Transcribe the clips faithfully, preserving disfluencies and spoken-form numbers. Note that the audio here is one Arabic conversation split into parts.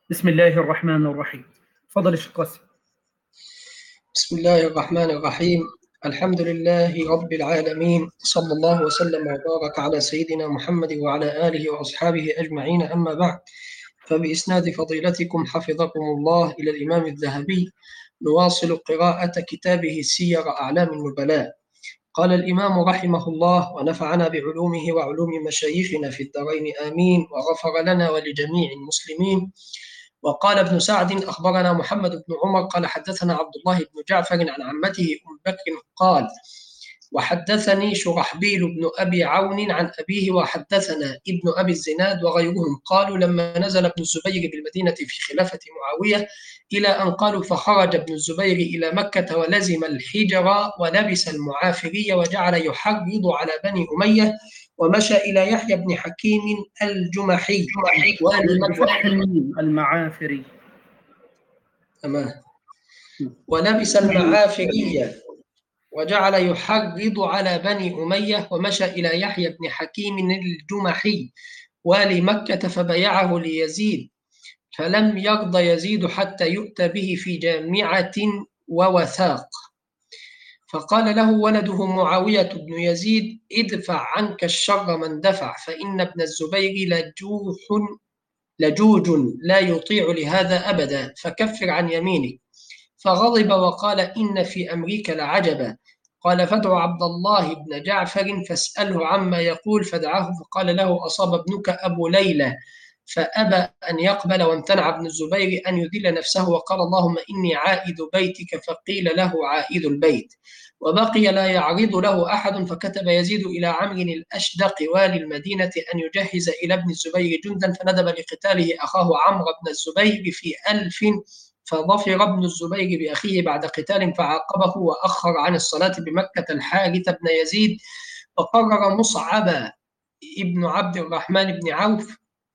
بسم الله الرحمن الرحيم. تفضل الشيخ قاسم. بسم الله الرحمن الرحيم. الحمد لله رب العالمين، صلى الله وسلم وبارك على سيدنا محمد وعلى آله وأصحابه أجمعين، أما بعد، فبإسناد فضيلتكم حفظكم الله إلى الإمام الذهبي نواصل قراءة كتابه سير أعلام النبلاء. قال الإمام رحمه الله ونفعنا بعلومه وعلوم مشايخنا في الدارين آمين، وغفر لنا ولجميع المسلمين. وقال ابن سعد أخبرنا محمد بن عمر قال حدثنا عبد الله بن جعفر عن عمته أم بكر قال وحدثني شرحبيل بن أبي عون عن أبيه وحدثنا ابن أبي الزناد وغيرهم قالوا لما نزل ابن الزبير بالمدينة في خلافة معاوية إلى أن قالوا فخرج ابن الزبير إلى مكة ولزم الحجر ولبس المعافري وجعل يحرض على بني أمية ومشى إلى يحيى بن حكيم الجمحي بفتح الميم المعافري. تمام. ولبس المعافري وجعل يحرض على بني أمية ومشى إلى يحيى بن حكيم الجمحي والي مكة فبايعه ليزيد، فلم يرضى يزيد حتى يؤتى به في جامعة ووثاق. فقال له ولده معاوية بن يزيد ادفع عنك الشر من دفع، فإن ابن الزبير لجوح لجوج لا يطيع لهذا أبدا، فكفر عن يمينه. فغضب وقال إن في أمريكا لعجبا. قال فادع عبد الله بن جعفر فاسأله عما يقول، فدعاه فقال له أصاب ابنك أبو ليلى، فأبى أن يقبل، وامتنع ابن الزبير أن يذل نفسه وقال اللهم إني عائد بيتك، فقيل له عائد البيت، وبقي لا يعرض له أحد. فكتب يزيد إلى عمرو الأشدق والي المدينة أن يجهز إلى ابن الزبير جندا، فندب لقتاله أخاه عمرو بن الزبير في ألف، فظفر ابن الزبير بأخيه بعد قتال فعاقبه وأخر عن الصلاة بمكة الحارث بن يزيد. وقرر مصعب ابن عبد الرحمن بن عوف،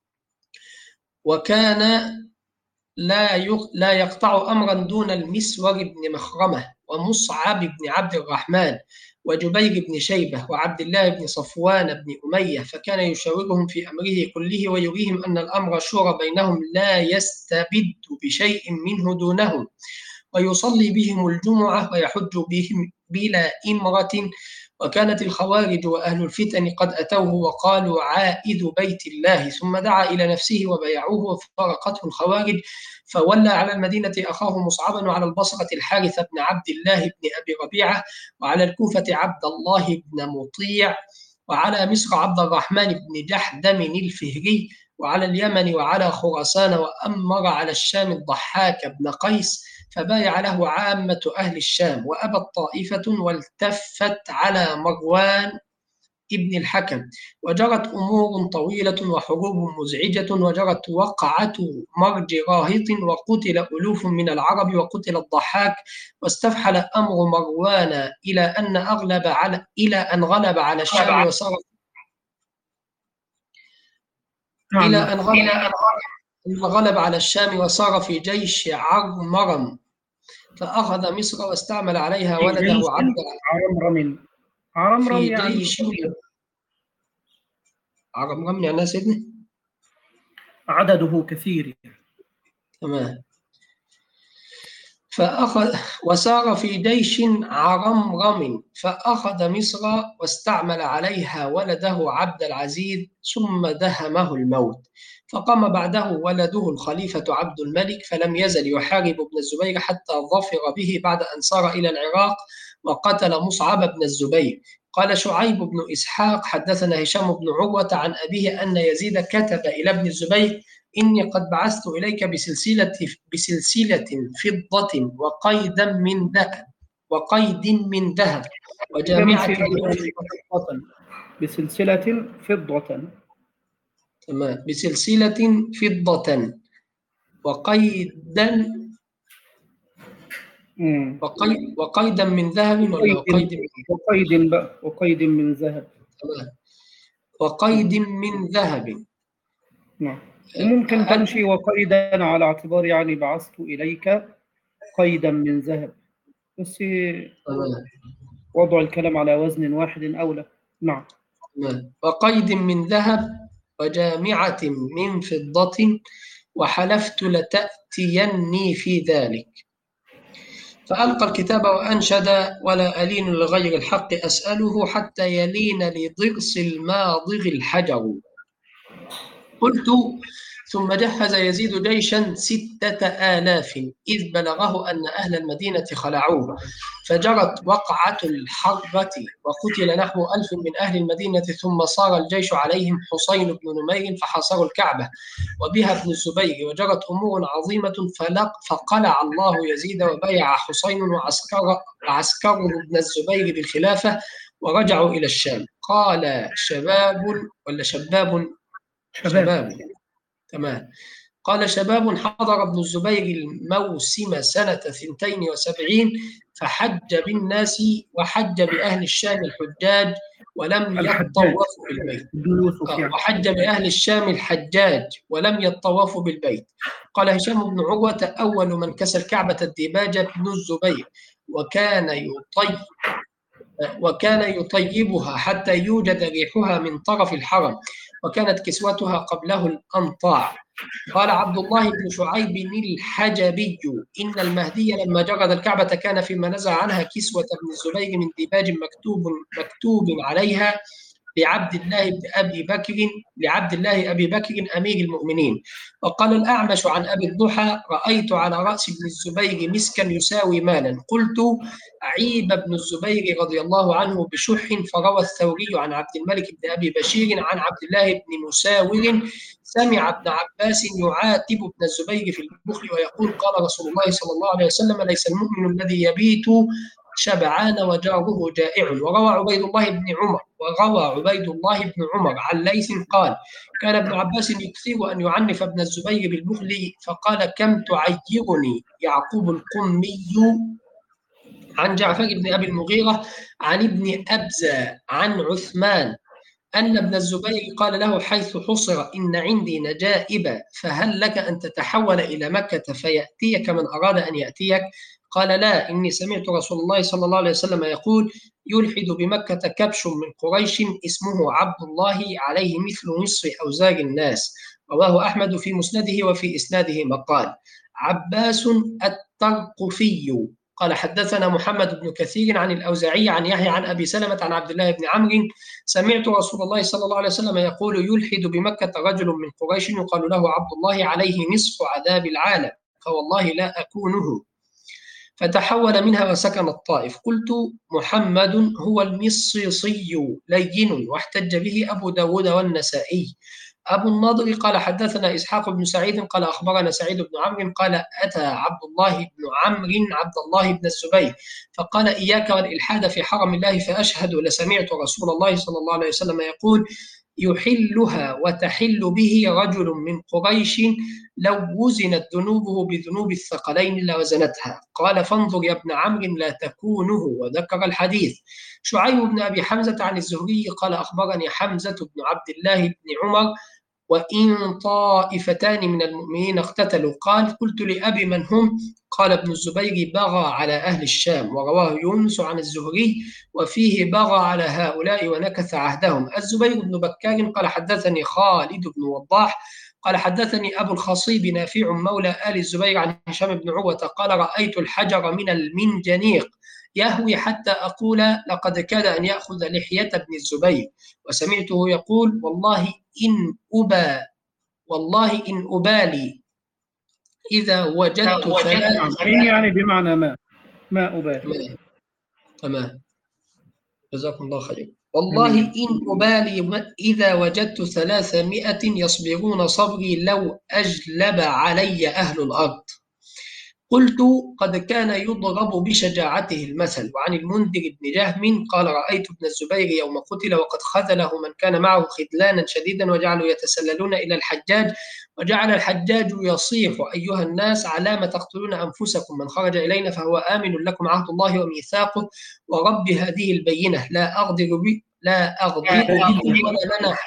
وكان لا لا يقطع أمرا دون المسور بن مخرمة ومصعب بن عبد الرحمن وجبير بن شيبة وعبد الله بن صفوان بن أمية، فكان يشاورهم في أمره كله ويريهم أن الأمر شورى بينهم لا يستبد بشيء منه دونهم، ويصلي بهم الجمعة ويحج بهم بلا إمرة. وكانت الخوارج وأهل الفتن قد أتوه وقالوا عائد بيت الله، ثم دعا إلى نفسه وبيعوه وفارقته الخوارج، فولى على المدينة أخاه مصعبا، وعلى البصرة الحارث بن عبد الله بن أبي ربيعة، وعلى الكوفة عبد الله بن مطيع، وعلى مصر عبد الرحمن بن جحدم الفهري، وعلى اليمن وعلى خراسان، وأمر على الشام الضحاك بن قيس، فبايع له عامة أهل الشام، وأبت طائفة والتفت على مروان ابن الحكم. وجرت أمور طويلة وحروب مزعجة، وجرت وقعة مرج راهط، وقتل ألوف من العرب، وقتل الضحاك، واستفحل أمر مروان إلى أن أغلب على إلى أن غلب على الشام وصار إلى أن غلب غلب على الشام وصار في جيش عرمرم، فأخذ مصر واستعمل عليها ولده عبد عرمرم. عرمرم في يعني جيش عرمرم يعني سيدنا عدده كثير. تمام. فأخذ وسار في جيش عرمرم فأخذ مصر واستعمل عليها ولده عبد العزيز، ثم دهمه الموت. فقام بعده ولده الخليفة عبد الملك، فلم يزل يحارب ابن الزبير حتى ظفر به بعد أن سار إلى العراق وقتل مصعب بن الزبير. قال شعيب بن إسحاق حدثنا هشام بن عروة عن أبيه أن يزيد كتب إلى ابن الزبير إني قد بعثت إليك بسلسلة بسلسلة فضة وقيدا من ذهب وقيد من ذهب وجامعة بسلسلة فضة. تمام. بسلسلة فضة وقيدا وقيد وقيدا من ذهب ولا وقيد من وقيد بقى وقيد من ذهب. تمام. وقيد من ذهب. نعم. وممكن تمشي وقيدا على اعتبار يعني بعثت إليك قيدا من ذهب، بس وضع الكلام على وزن واحد أولى. نعم. وقيد من ذهب وجامعة من فضة وحلفت لتأتيني في ذلك. فألقى الكتاب وأنشد: ولا ألين لغير الحق أسأله حتى يلين لضرس الماضغ الحجر. قلت: ثم جهز يزيد جيشا ستة آلاف إذ بلغه أن أهل المدينة خلعوه، فجرت وقعة الحربة وقتل نحو ألف من أهل المدينة، ثم صار الجيش عليهم حسين بن نمير فحاصروا الكعبة وبها ابن الزبير، وجرت أمور عظيمة فقلع الله يزيد وبايع حسين وعسكر وعسكره ابن الزبير بالخلافة ورجعوا إلى الشام. قال شباب ولا شباب شباب, شباب. تمام. قال شباب: حضر ابن الزبير الموسم سنة اثنتين وسبعين فحج بالناس وحج بأهل الشام الحجاج ولم يطوفوا بالبيت. وحج بأهل الشام الحجاج ولم يطوفوا بالبيت. قال هشام بن عروة: أول من كسى الكعبة الديباج ابن الزبير، وكان يطيب وكان يطيبها حتى يوجد ريحها من طرف الحرم، وكانت كسوتها قبله الأنطاع. قال عبد الله بن شعيب الحجبي: إن المهدي لما جرد الكعبة كان فيما نزع عنها كسوة ابن الزبير من ديباج مكتوب مكتوب عليها لعبد الله بن أبي بكر لعبد الله أبي بكر أمير المؤمنين. وقال الأعمش عن أبي الضحى: رأيت على رأس ابن الزبير مسكا يساوي مالا. قلت: عيب ابن الزبير رضي الله عنه بشح. فروى الثوري عن عبد الملك بن أبي بشير عن عبد الله بن مساور سمع ابن عباس يعاتب ابن الزبير في البخل ويقول: قال رسول الله صلى الله عليه وسلم: ليس المؤمن الذي يبيت شبعان وجاره جائع. وروى عبيد الله بن عمر وروى عبيد الله بن عمر عن ليث قال: كان ابن عباس يكثر أن يعنف ابن الزبير بالبخل، فقال: كم تعيرني. يعقوب القمي عن جعفر بن أبي المغيرة عن ابن أبزة عن عثمان أن ابن الزبير قال له حيث حصر: إن عندي نجائب، فهل لك أن تتحول إلى مكة فيأتيك من أراد أن يأتيك؟ قال: لا، إني سمعت رسول الله صلى الله عليه وسلم يقول: يلحد بمكة كبش من قريش اسمه عبد الله عليه مثل نصف أوزار الناس. رواه أحمد في مسنده وفي إسناده مقال. عباس الترقفي قال: حدثنا محمد بن كثير عن الأوزاعي عن يحيى عن أبي سلمة عن عبد الله بن عمرو: سمعت رسول الله صلى الله عليه وسلم يقول: يلحد بمكة رجل من قريش يقال له عبد الله عليه نصف عذاب العالم، فوالله لا أكونه. فتحول منها وسكن الطائف. قلت: محمد هو المصيصي لين، واحتج به أبو داود والنسائي. أبو النضر قال: حدثنا إسحاق بن سعيد قال: أخبرنا سعيد بن عمرو قال: أتى عبد الله بن عمرو عبد الله بن الزبير فقال: إياك والإلحاد في حرم الله، فأشهد لسمعت رسول الله صلى الله عليه وسلم يقول: يحلها وتحل به رجل من قريش لو وزنت ذنوبه بذنوب الثقلين لوزنتها. قال: فانظر يا ابن عمرو لا تكونه. وذكر الحديث. شعيب بن أبي حمزة عن الزهري قال: أخبرني حمزة بن عبد الله بن عمر: وإن طائفتان من المؤمنين اقتتلوا. قال: قلت لأبي: من هم؟ قال: ابن الزبير بغى على أهل الشام. ورواه يونس عن الزهري وفيه: بغى على هؤلاء ونكث عهدهم. الزبير بن بكار قال: حدثني خالد بن وضاح قال: حدثني أبو الخصيب نافع مولى آل الزبير عن هشام بن عروة قال: رأيت الحجر من المنجنيق يهوي حتى أقول: لقد كاد أن يأخذ لحية ابن الزبير. وسمعته يقول: والله إن أبا والله إن أبالي إذا وجدت ثلاثة. يعني بمعنى ما ما أبالي. تمام، جزاكم الله خير. والله إن أبالي إذا وجدت ثلاثمائة يصبرون صبري لو أجلب علي أهل الأرض. قلت: قد كان يضرب بشجاعته المثل. وعن المنذر بن جهم قال: رأيت ابن الزبير يوم قتل وقد خذله من كان معه خذلانا شديدا، وجعلوا يتسللون إلى الحجاج، وجعل الحجاج يصيح: أيها الناس، على ما تقتلون أنفسكم؟ من خرج إلينا فهو آمن لكم، عهد الله وميثاقه، ورب هذه البينة لا أغدر بي لا أغدر بكم ولا لنا.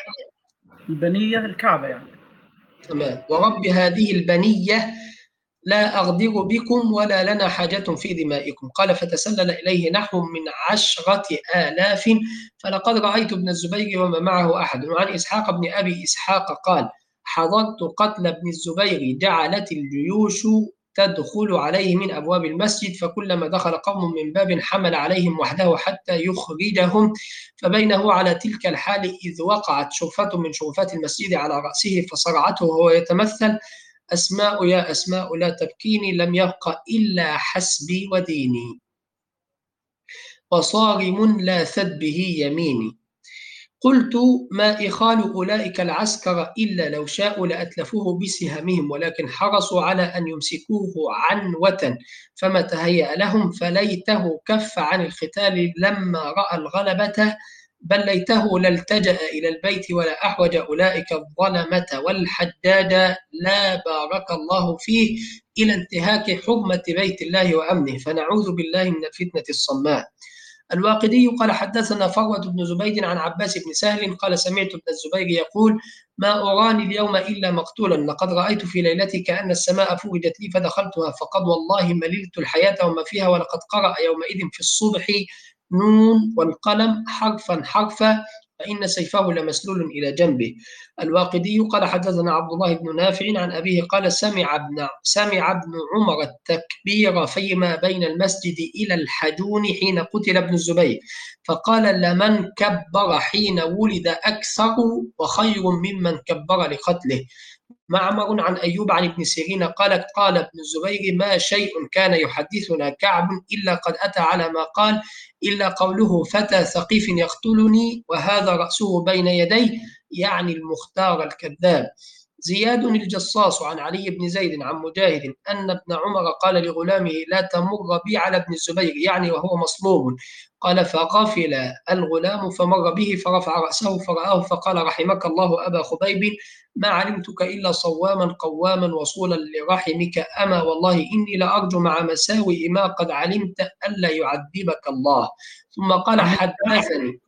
البنية الكعبة يعني. تمام. ورب هذه البنية لا أغدر بكم ولا لنا حاجة في دمائكم. قال: فتسلل إليه نحو من عشرة آلاف، فلقد رأيت ابن الزبير وما معه أحد. وعن إسحاق بن أبي إسحاق قال: حضرت قتل ابن الزبير جعلت الجيوش تدخل عليه من أبواب المسجد، فكلما دخل قوم من باب حمل عليهم وحده حتى يخرجهم، فبينه على تلك الحال إذ وقعت شرفة من شرفات المسجد على رأسه فصرعته وهو يتمثل: أسماء يا أسماء لا تبكيني، لم يبق إلا حسبي وديني، وصارم لا ثد به يميني. قلت: ما إخال أولئك العسكر إلا لو شاءوا لأتلفوه بسهامهم، ولكن حرصوا على أن يمسكوه عنوة، فما تهيأ لهم، فليته كف عن القتال لما رأى الغلبة، بل ليته لالتجأ إلى البيت ولا أحوج أولئك الظلمة والحجاج لا بارك الله فيه إلى انتهاك حرمة بيت الله وأمنه، فنعوذ بالله من الفتنة الصماء. الواقدي قال: حدثنا فروة بن زبيد عن عباس بن سهل قال: سمعت ابن الزبير يقول: ما أراني اليوم إلا مقتولا، لقد رأيت في ليلتي كأن السماء فرجت لي فدخلتها، فقد والله مللت الحياة وما فيها، ولقد قرأ يومئذ في الصبح نون والقلم حرفا حرفا، فإن سيفه لمسلول إلى جنبه. الواقدي قال: حدثنا عبد الله بن نافع عن أبيه قال: سمع ابن سمع ابن عمر التكبير فيما بين المسجد إلى الحجون حين قتل ابن الزبير، فقال: لمن كبر حين ولد أكثر وخير ممن كبر لقتله. معمر عن أيوب عن ابن سيرين قال: قال ابن الزبير: ما شيء كان يحدثنا كعب إلا قد أتى على ما قال، إلا قوله: فتى ثقيف يقتلني وهذا رأسه بين يديه، يعني المختار الكذاب. زياد الجصاص عن علي بن زيد عن مجاهد أن ابن عمر قال لغلامه: لا تمر بي على ابن الزبير، يعني وهو مصلوب. قال: فغفل الغلام فمر به فرفع رأسه فرآه فقال: رحمك الله أبا خبيب، ما علمتك إلا صواما قواما وصولا لرحمك، أما والله إني لأرجو مع مساوئ ما قد علمت ألا يعذبك الله. ثم قال: حدثني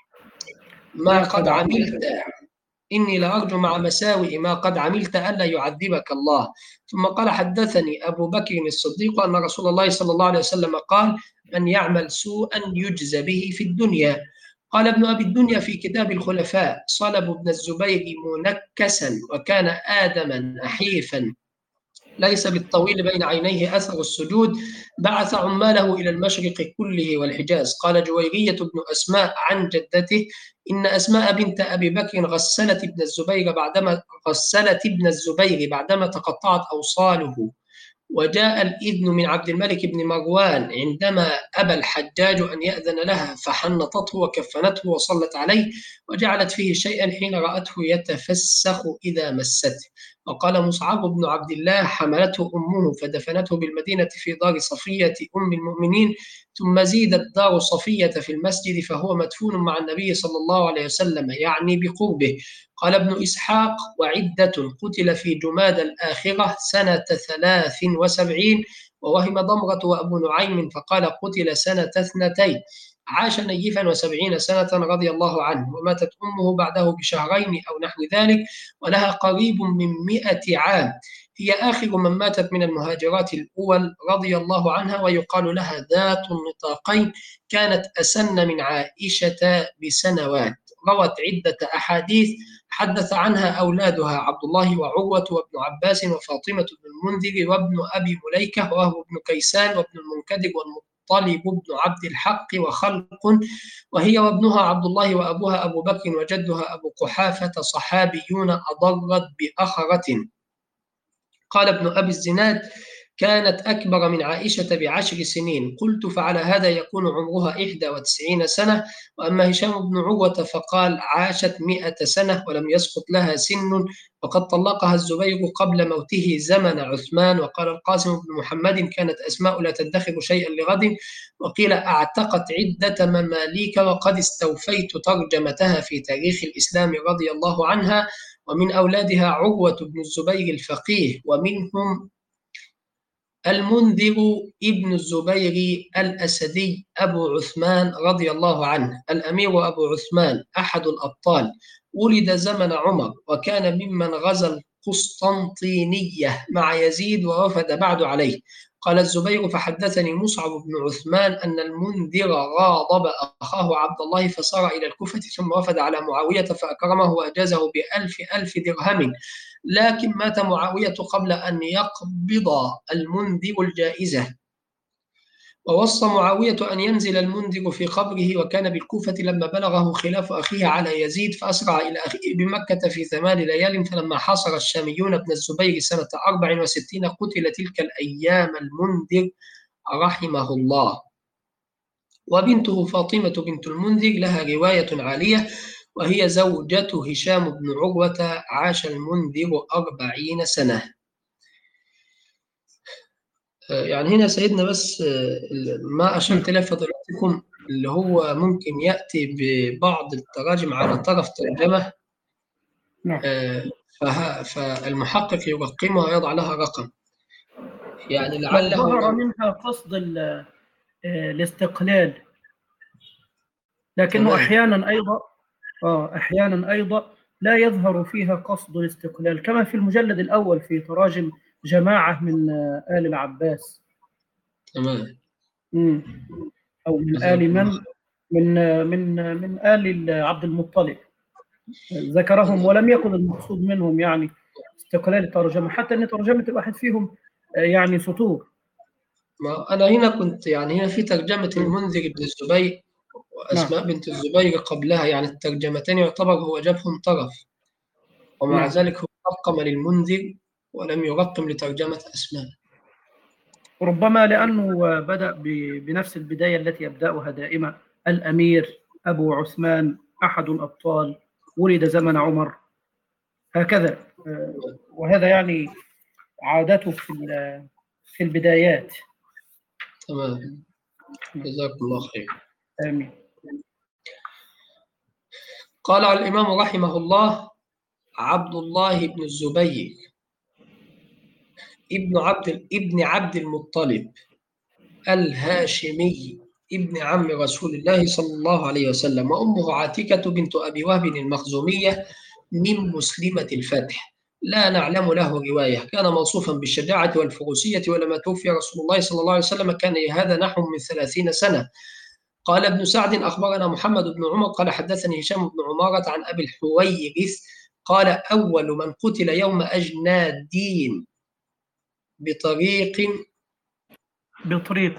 ما قد عملت إني لأرجو مع مساوئ ما قد عملت ألا يعذبك الله. ثم قال: حدثني أبو بكر الصديق أن رسول الله صلى الله عليه وسلم قال: من يعمل سوءا يجزى به في الدنيا. قال ابن أبي الدنيا في كتاب الخلفاء: صلب ابن الزبير منكسا، وكان آدما أحيفا ليس بالطويل بين عينيه أثر السجود، بعث عماله إلى المشرق كله والحجاز. قال جويرية بن أسماء عن جدته: إن أسماء بنت أبي بكر غسلت ابن الزبير بعدما غسلت ابن الزبير بعدما تقطعت أوصاله، وجاء الإذن من عبد الملك بن مروان عندما أبى الحجاج أن يأذن لها، فحنطته وكفنته وصلت عليه، وجعلت فيه شيئا حين رأته يتفسخ إذا مسته. وقال مصعب بن عبد الله: حملته أمه فدفنته بالمدينة في دار صفية أم المؤمنين، ثم زيدت دار صفية في المسجد، فهو مدفون مع النبي صلى الله عليه وسلم، يعني بقربه. قال ابن إسحاق: وعدة قتل في جماد الآخرة سنة ثلاث وسبعين، ووهم ضمرة وأبو نعيم فقال: قتل سنة اثنتين، عاش نيفا وسبعين سنة رضي الله عنه، وماتت أمه بعده بشهرين أو نحو ذلك، ولها قريب من مئة عام. هي آخر من ماتت من المهاجرات الأول رضي الله عنها، ويقال لها ذات النطاقين، كانت أسن من عائشة بسنوات. روت عدة أحاديث حدث عنها أولادها عبد الله وعروة وابن عباس وفاطمة بن المنذر وابن أبي مليكة وهو ابن كيسان وابن المنكدر والمطلب بن عبد الحق وخلق، وهي وابنها عبد الله وأبوها أبو بكر وجدها أبو قحافة صحابيون أضرت بأخرة. قال ابن أبي الزناد: كانت أكبر من عائشة بعشر سنين. قلت: فعلى هذا يكون عمرها إحدى وتسعين سنة. وأما هشام بن عروة فقال: عاشت مئة سنة ولم يسقط لها سن، وقد طلقها الزبير قبل موته زمن عثمان. وقال القاسم بن محمد: كانت أسماء لا تدخر شيئا لغد. وقيل: أعتقت عدة مماليك، وقد استوفيت ترجمتها في تاريخ الإسلام رضي الله عنها. ومن أولادها عروة بن الزبير الفقيه، ومنهم المنذر ابن الزبير الأسدي أبو عثمان رضي الله عنه. الأمير أبو عثمان أحد الأبطال، ولد زمن عمر، وكان ممن غزا القسطنطينية مع يزيد ووفد بعد عليه. قال الزبير: فحدثني مصعب بن عثمان أن المنذر غاضب أخاه عبد الله فسار إلى الكوفة ثم وفد على معاوية فأكرمه وأجازه بألف ألف درهم، لكن مات معاوية قبل أن يقبض المنذر الجائزة. ووصى معاوية أن ينزل المنذر في قبره، وكان بالكوفة لما بلغه خلاف أخيه على يزيد فأسرع إلى أخيه بمكة في ثمان ليال، فلما حاصر الشاميون ابن الزبير سنة أربع وستين قتل تلك الأيام المنذر رحمه الله. وبنته فاطمة بنت المنذر لها رواية عالية، وهي زوجة هشام بن عروة. عاش المنذر أربعين سنة. يعني هنا سيدنا بس ما أشرت إليه فضيلتكم اللي هو ممكن يأتي ببعض التراجم على طرف ترجمة، فالمحقق يرقمها ويضع لها رقم، يعني لعله ظهر منها قصد الاستقلال، لكنه أحيانا أيضا آه أحيانا أيضا لا يظهر فيها قصد الاستقلال، كما في المجلد الأول في تراجم جماعة من آل العباس. تمام. أو من آل من من من من آل عبد المطلب ذكرهم، ولم يكن المقصود منهم يعني استقلال الترجمة، حتى أن ترجمة الواحد فيهم يعني سطور. ما أنا هنا كنت يعني هنا في ترجمة المنذر بن الزبير وأسماء نعم. بنت الزبير قبلها، يعني الترجمتين يعتبر هو جابهم طرف، ومع نعم. ذلك هو رقم للمنذر ولم يرقم لترجمة أسماء، ربما لأنه بدأ بنفس البداية التي يبدأها دائما: الأمير أبو عثمان أحد الأبطال ولد زمن عمر، هكذا. وهذا يعني عادته في في البدايات. تمام، جزاكم الله خير. آمين. قال الإمام رحمه الله: عبد الله بن الزبير ابن عبد ابن عبد المطلب الهاشمي ابن عم رسول الله صلى الله عليه وسلم، وأمه عاتكة بنت أبي وهب المخزومية من مسلمة الفتح، لا نعلم له رواية. كان موصوفا بالشجاعة والفروسية، ولما توفي رسول الله صلى الله عليه وسلم كان هذا نحو من ثلاثين سنة. قال ابن سعد: أخبرنا محمد بن عمر قال حدثني هشام بن عمارة عن أبي الحويرث قال: أول من قتل يوم أجنادين بطريق بطريق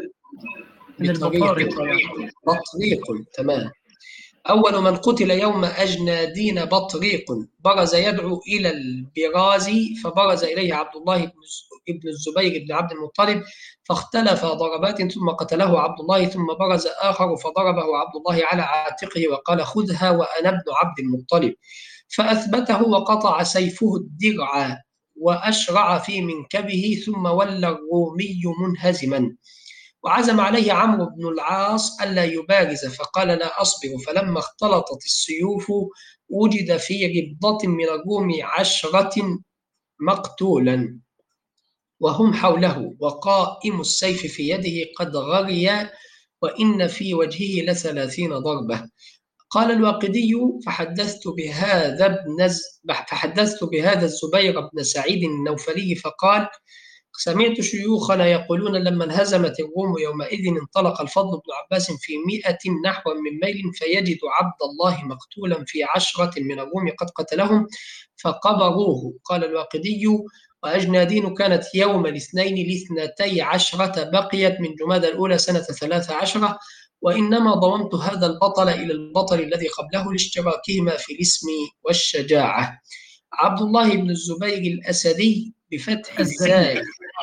بطريق بطريق تمام أول من قتل يوم أجنادين بطريق برز يدعو إلى البراز، فبرز إليه عبد الله بن الزبير بن عبد المطلب فاختلف ضربات، ثم قتله عبد الله، ثم برز آخر فضربه عبد الله على عاتقه وقال: خذها وأنا ابن عبد المطلب، فأثبته وقطع سيفه الدرع وأشرع في منكبه، ثم ولى الرومي منهزما. وعزم عليه عمرو بن العاص ألا يبارز فقال: لا أصبر. فلما اختلطت السيوف وجد في ربضة من الروم عشرة مقتولا وهم حوله، وقائم السيف في يده قد غري، وإن في وجهه لثلاثين ضربة. قال الواقدي: فحدثت بهذا ابن فحدثت بهذا الزبير بن سعيد النوفلي فقال: سمعت شيوخنا يقولون لما انهزمت الروم يومئذ انطلق الفضل بن عباس في مئة نحو من ميل فيجد عبد الله مقتولا في عشرة من الروم قد قتلهم فقبروه. قال الواقدي: وأجنادين كانت يوم الاثنين لاثنتي عشرة بقيت من جمادى الأولى سنة ثلاث عشرة، وإنما ضممت هذا البطل إلى البطل الذي قبله لاشتراكهما في الاسم والشجاعة. عبد الله بن الزبير الأسدي بفتح الزاي.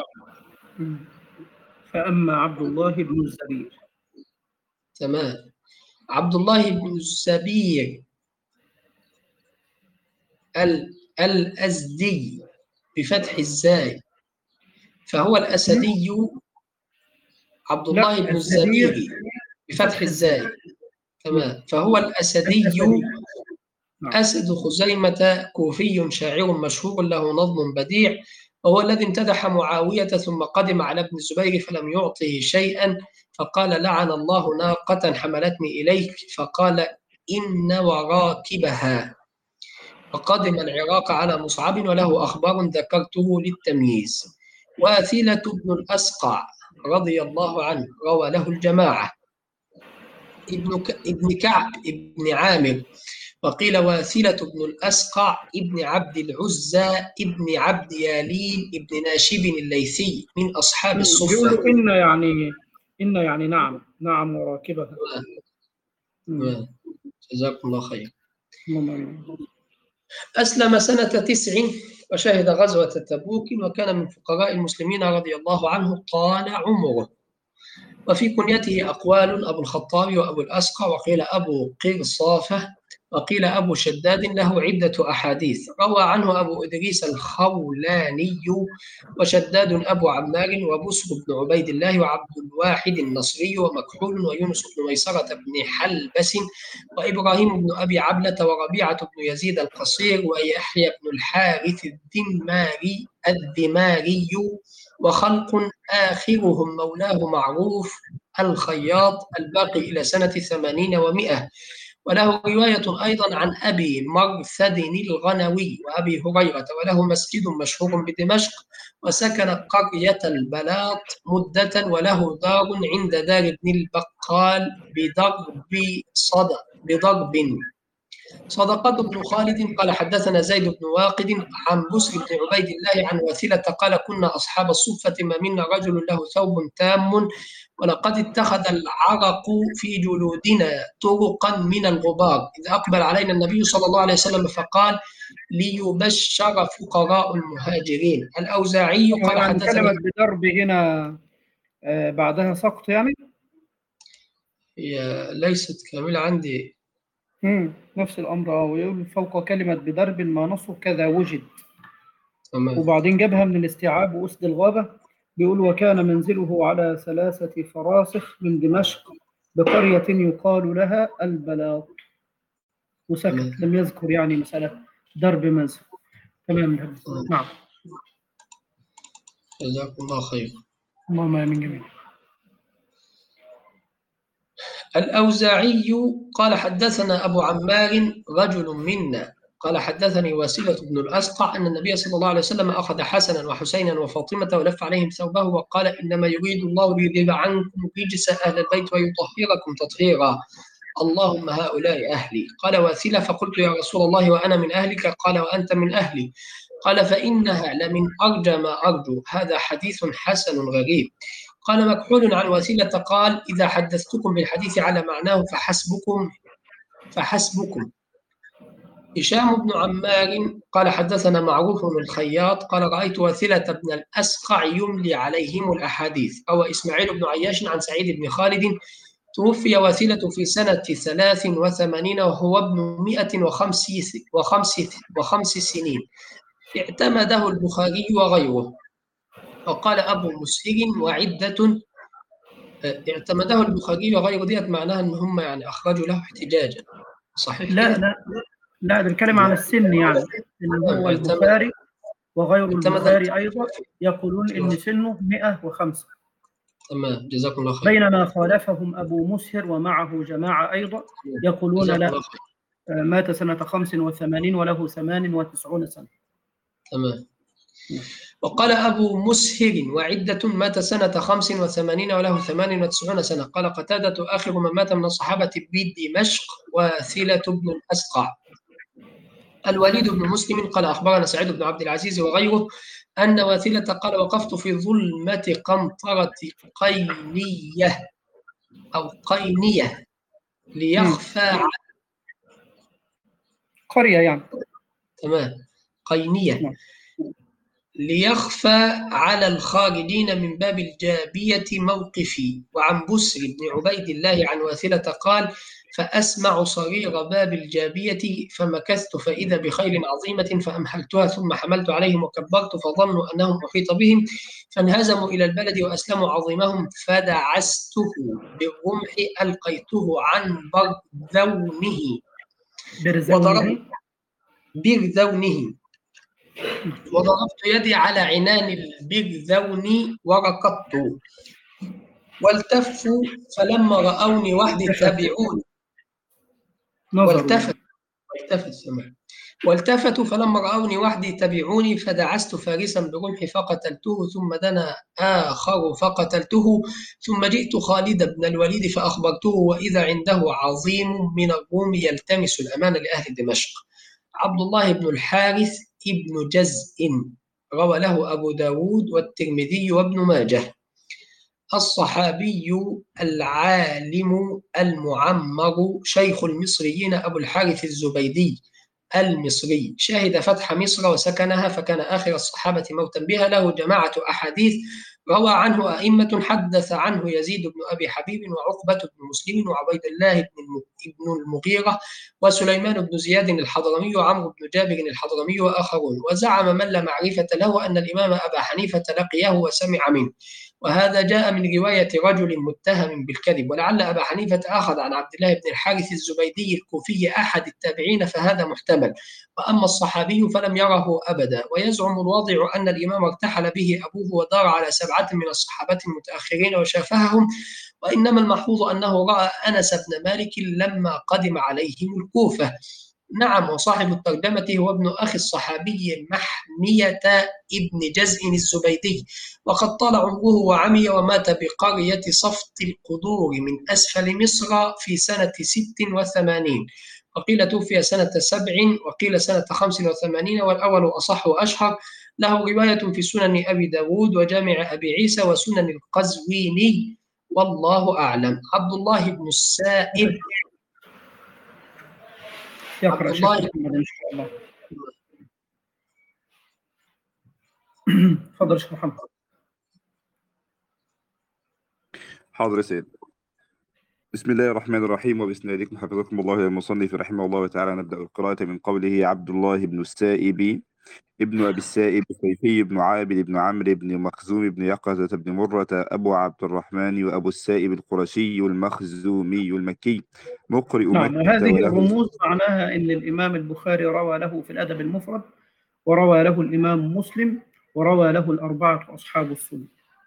فأما عبد الله بن الزبير تمام عبد الله بن الزبير الأزدي بفتح الزاي فهو الأسدي. عبد الله بن الزبير بفتح الزاي تمام فهو الأسدي أسد خزيمة كوفي شاعر مشهور له نظم بديع، وهو الذي امتدح معاوية ثم قدم على ابن الزبير فلم يعطه شيئا فقال: لعن الله ناقة حملتني إليك، فقال: إن وراكبها. وقدم العراق على مصعب وله أخبار ذكرته للتمييز. واثلة بن الأسقع رضي الله عنه روى له الجماعة، ابن ابن كعب ابن عامر، وقيل واثلة بن الأسقع ابن عبد العزى ابن عبد يالين ابن ناشب الليثي من أصحاب الصفة. بيقولوا إن يعني إن يعني نعم نعم وراكبها. جزاكم الله خير. أسلم سنة تسع وشهد غزوة تبوك، وكان من فقراء المسلمين رضي الله عنه طال عمره. وفي كنيته أقوال: أبو الخطاب وأبو الأسقع، وقيل أبو قرصافة، وقيل أبو شداد، له عدة أحاديث. روى عنه أبو إدريس الخولاني وشداد أبو عمار وبسر بن عبيد الله وعبد الواحد النصري ومكحول ويونس بن ميسرة بن حلبس وإبراهيم بن أبي عبلة وربيعة بن يزيد القصير ويحيى بن الحارث الدماري الدماري وخلق آخرهم مولاه معروف الخياط الباقي إلى سنة ثمانين ومئة. وله رواية أيضا عن أبي مرثد الغنوي وأبي هريرة، وله مسجد مشهور بدمشق، وسكن قرية البلاط مدة، وله دار عند دار ابن البقال بضرب صدى بضرب صدقة بن خالد قال حدثنا زيد بن واقد عن بسر بن عبيد الله عن واثلة قال كنا أصحاب الصفة ما منا رجل له ثوب تام ولقد اتخذ العرق في جلودنا طرقا من الغبار إذ أقبل علينا النبي صلى الله عليه وسلم فقال ليبشر فقراء المهاجرين. الأوزاعي قال يعني حدثنا كلمة بضرب هنا بعدها سقط يعني؟ هي ليست كاملة عندي. امم نفس الأمر. اه ويقول فوق كلمة بضرب ما نصه كذا وجد. تمام. وبعدين جابها من الاستيعاب وأسد الغابة، بيقول وكان منزله على ثلاثة فراسخ من دمشق بقرية يقال لها البلاط، وسكت لم يذكر يعني مسألة ضرب منزل. تمام. نعم. جزاكم الله خير. اللهم آمين جميعا. الأوزاعي قال حدثنا أبو عمار رجل منا قال حدثني واسلة بن الأسقع أن النبي صلى الله عليه وسلم أخذ حسنا وحسينا وفاطمة ولف عليهم ثوبه وقال إنما يريد الله ليذهب عنكم رجس أهل البيت ويطهركم تطهيرا، اللهم هؤلاء أهلي. قال واثلة فقلت يا رسول الله وأنا من أهلك؟ قال وأنت من أهلي. قال فإنها لمن أرجى ما أرجو، هذا حديث حسن غريب. قال مكحول عن وسيلة قال إذا حدثتكم بالحديث على معناه فحسبكم فحسبكم. هشام بن عمار قال حدثنا معروف بن الخياط قال رأيت وثيلة بن الأسقع يملي عليهم الأحاديث. أو إسماعيل بن عياش عن سعيد بن خالد توفي وثيلة في سنة ثلاث وثمانين وهو ابن مئة وخمس, وخمس, وخمس سنين، اعتمده البخاري وغيره. وقال أبو مسهر وعدة اعتمده البخاري وغيره ديت معناها ان هم يعني اخرجوا له احتجاجا. صحيح؟ لا لا لا ده الكلام عن السن، يعني ان هو البخاري وغير البخاري ايضا يقولون ان سنه مئة وخمسة. تمام جزاكم الله خير. بينما خالفهم ابو مسهر ومعه جماعه ايضا يقولون لا مات سنه خمس وثمانين وله ثمان وتسعون سنه. تمام. وقال أبو مسهر وعدة مات سنة خمس وثمانين وله ثمان وتسعون سنة. قال قتادة آخر من مات من الصحابة بدمشق واثلة بن الأسقع. الوليد بن مسلم قال أخبرنا سعيد بن عبد العزيز وغيره أن واثلة قال وقفت في ظلمة قنطرة قينية أو قينية ليخفى على قرية يعني. تمام. قينية ليخفى على الخارجين من باب الجابية موقفي. وعن بسر بن عبيد الله عن واثلة قال فأسمع صرير باب الجابية فمكثت فإذا بخيل عظيمة فأمهلتها ثم حملت عليهم وكبرت فظنوا أنهم أحيط بهم فانهزموا إلى البلد وأسلموا عظيمهم فدعسته بالرمح ألقيته عن برذونه برذونه برذونه وضربت يدي على عنان البرذون وركضت والتفوا فلما رأوني وحدي تبعوني والتفت والتفت سمع والتفتوا فلما رأوني وحدي تبعوني فدعست فارسا برمحي فقتلته ثم دنا آخر فقتلته ثم جئت خالد بن الوليد فأخبرته وإذا عنده عظيم من الروم يلتمس الأمان لأهل دمشق. عبد الله بن الحارث ابن جزء روى له أبو داود والترمذي وابن ماجه. الصحابي العالم المعمر شيخ المصريين أبو الحارث الزبيدي المصري، شهد فتح مصر وسكنها فكان آخر الصحابة موتا بها، له جماعة أحاديث روى عنه أئمة، حدث عنه يزيد بن أبي حبيب وعقبة بن مسلم وعبيد الله بن المغيرة وسليمان بن زياد الحضرمي وعمرو بن جابر الحضرمي وآخرون. وزعم من لا معرفة له أن الإمام أبا حنيفة لقيه وسمع منه، وهذا جاء من رواية رجل متهم بالكذب، ولعل أبا حنيفة أخذ عن عبد الله بن الحارث الزبيدي الكوفي أحد التابعين فهذا محتمل. وأما الصحابي فلم يره أبدا. ويزعم الواضع أن الإمام ارتحل به أبوه ودار على سبعة من الصحابة المتأخرين وشافههم، وإنما المحفوظ أنه رأى أنس بن مالك لما قدم عليهم الكوفة. نعم، وصاحب الترجمة هو ابن أخي الصحابي محمية ابن جزء الزبيدي، وقد طال عمره وعمي ومات بقرية صفت القدور من أسفل مصر في سنة ست وثمانين، وقيل توفي سنة سبع وقيل سنة خمس وثمانين، والأول أصح وأشهر. له رواية في سنن أبي داود وجامع أبي عيسى وسنن القزويني، والله أعلم. عبد الله بن السائب يقرأ شيخ محمد إن شاء الله. تفضل شيخ محمد. حاضر يا سيد. بسم الله الرحمن الرحيم، وبإسنادكم حفظكم الله المصنف رحمه الله تعالى. نبدأ القراءة من قوله: عبد الله بن السائب ابن أبي السائب صيفي بن عابد بن عمرو بن مخزوم بن يقظة بن مرة أبو عبد الرحمن وأبو السائب القرشي المخزومي المكي مقرئ نعم. مكة. وهذه وله الرموز معناها أن الإمام البخاري روى له في الأدب المفرد، وروى له الإمام مسلم، وروى له الأربعة أصحاب السنة.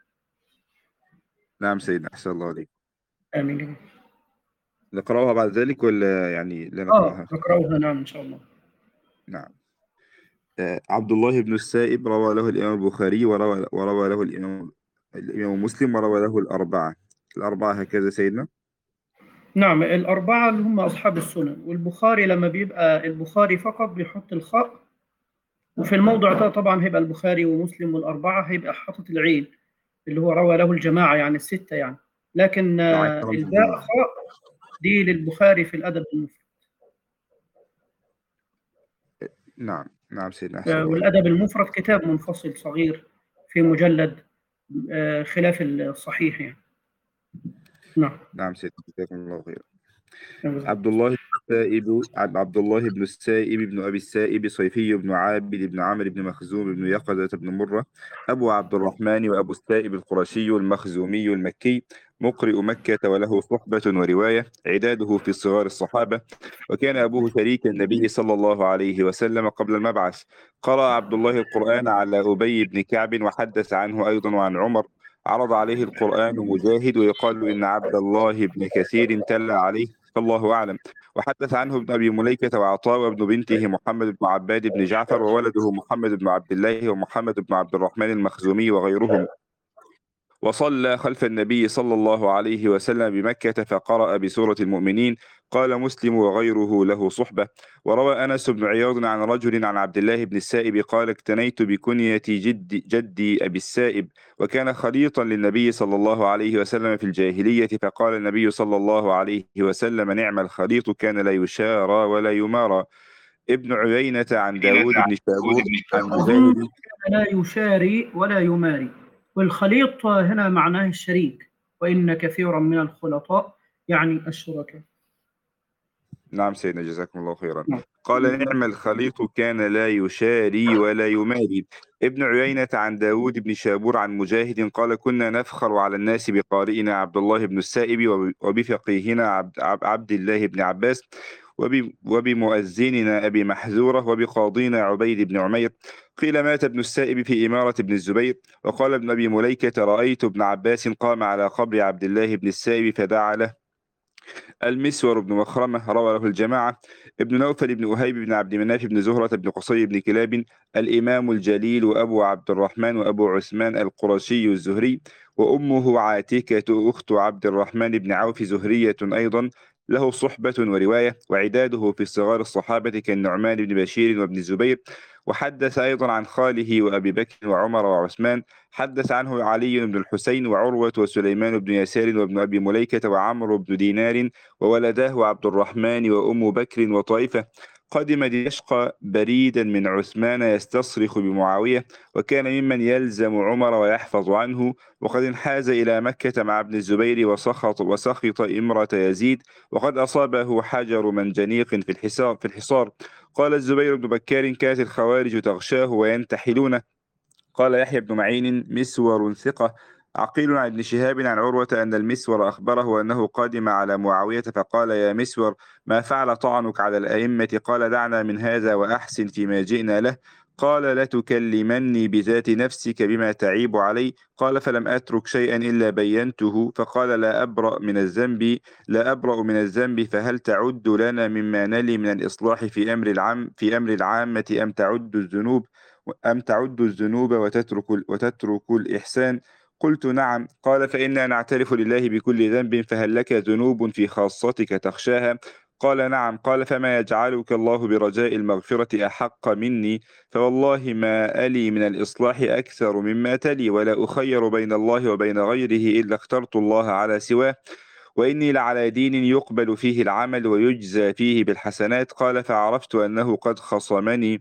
نعم سيدنا، أحسن الله عليك. آمين. نقرأها بعد ذلك ولا يعني لا آه نقرأها؟ نقرأها نعم إن شاء الله. نعم. آه عبد الله بن السائب روى له الإمام البخاري وروى, وروى له الإمام الإمام مسلم وروى له الأربعة. الأربعة هكذا سيدنا؟ نعم، الأربعة اللي هم أصحاب السنن، والبخاري لما بيبقى البخاري فقط بيحط الخاء، وفي الموضع ده طبعا هيبقى البخاري ومسلم والأربعة هيبقى حاطط العين اللي هو روى له الجماعة يعني الستة يعني، لكن الباء خاء دي للبخاري في الأدب المفرد. نعم نعم سيدنا. والأدب المفرد كتاب منفصل صغير في مجلد خلاف الصحيح يعني. نعم نعم سيدنا، جزاكم الله خيرا. عبد الله السائب عبد الله بن السائب بن أبي السائب صيفي بن عابد بن عمرو بن مخزوم بن يقظة بن مرة أبو عبد الرحمن وأبو السائب القرشي المخزومي المكي مقرئ مكة، وله صحبة ورواية، عداده في صغار الصحابة، وكان أبوه شريك النبي صلى الله عليه وسلم قبل المبعث. قرأ عبد الله القرآن على أبي بن كعب وحدث عنه أيضا وعن عمر. عرض عليه القرآن مجاهد، ويقال إن عبد الله بن كثير تلا عليه، فالله أعلم. وحدث عنه ابن أبي مليكة وعطاء وابن بنته محمد بن عباد بن جعفر، وولده محمد بن عبد الله ومحمد بن عبد الرحمن المخزومي وغيرهم. وصلى خلف النبي صلى الله عليه وسلم بمكة فقرأ بسورة المؤمنين. قال مسلم وغيره له صحبة. وروى أنس بن عياض عن رجل عن عبد الله بن السائب قال: اكتنيت بكنية جدي, جدي أبي السائب، وكان خليطا للنبي صلى الله عليه وسلم في الجاهلية، فقال النبي صلى الله عليه وسلم: نعم الخليط، كان لا يشارى ولا يمارى. ابن عيينة عن داود بن شابور عن مجاهد كان لا يشاري ولا يماري. والخليط هنا معناه الشريك، وإن كثيرا من الخلطاء يعني الشركاء. نعم سيدنا، جزاكم الله خيرا. قال: نعم الخليط، كان لا يشاري ولا يماري. ابن عيينة عن داود بن شابور عن مجاهد قال: كنا نفخر على الناس بقارئنا عبد الله بن السائب، وبفقيهنا عبد, عبد الله بن عباس، وبمؤذننا أبي محذورة، وبقاضينا عبيد بن عمير. قيل: مات ابن السائب في إمارة ابن الزبير. وقال ابن أبي مليكة: رأيت ابن عباس قام على قبر عبد الله بن السائب فدعا له المسور بن مخرمة روى له الجماعة. ابن نوفل بن أهيب بن عبد مناف بن زهرة بن قصي بن كلاب الإمام الجليل وأبو عبد الرحمن وأبو عثمان القرشي الزهري، وأمه عاتكة أخت عبد الرحمن بن عوف زهرية أيضا، له صحبة ورواية، وعداده في صغار الصحابة كالنعمان بن بشير وابن الزبير. وحدث أيضا عن خاله وأبي بكر وعمر وعثمان. حدث عنه علي بن الحسين وعروة وسليمان بن يسار وابن أبي مليكة وعمرو بن دينار وولداه عبد الرحمن وأم بكر وطائفة. قدم دمشق بريدا من عثمان يستصرخ بمعاوية، وكان ممن يلزم عمر ويحفظ عنه، وقد انحاز إلى مكة مع ابن الزبير وسخط وسخط إمرة يزيد، وقد أصابه حجر منجنيق في الحصار, في الحصار. قال الزبير بن بكار: كانت الخوارج تغشاه وينتحلونه. قال يحيى بن معين: مسور ثقة. عقيل عن ابن شهاب عن عروة أن المسور أخبره أنه قادم على معاوية فقال: يا مسور، ما فعل طعنك على الأئمة؟ قال: دعنا من هذا وأحسن فيما جئنا له. قال: لتكلمني بذات نفسك بما تعيب علي؟ قال: فلم أترك شيئا إلا بينته. فقال: لا أبرأ من الذنب لا أبرأ من الذنب فهل تعد لنا مما نلي من الإصلاح في أمر العام في أمر العامة أم تعد الذنوب أم تعد الذنوب وتترك وتترك الإحسان؟ قلت: نعم. قال: فإنا نعترف لله بكل ذنب، فهل لك ذنوب في خاصتك تخشاها؟ قال: نعم. قال: فما يجعلك الله برجاء المغفرة أحق مني؟ فوالله ما ألي من الإصلاح أكثر مما تلي، ولا أخير بين الله وبين غيره إلا اخترت الله على سواه، وإني لعلى دين يقبل فيه العمل ويجزى فيه بالحسنات. قال: فعرفت أنه قد خصمني.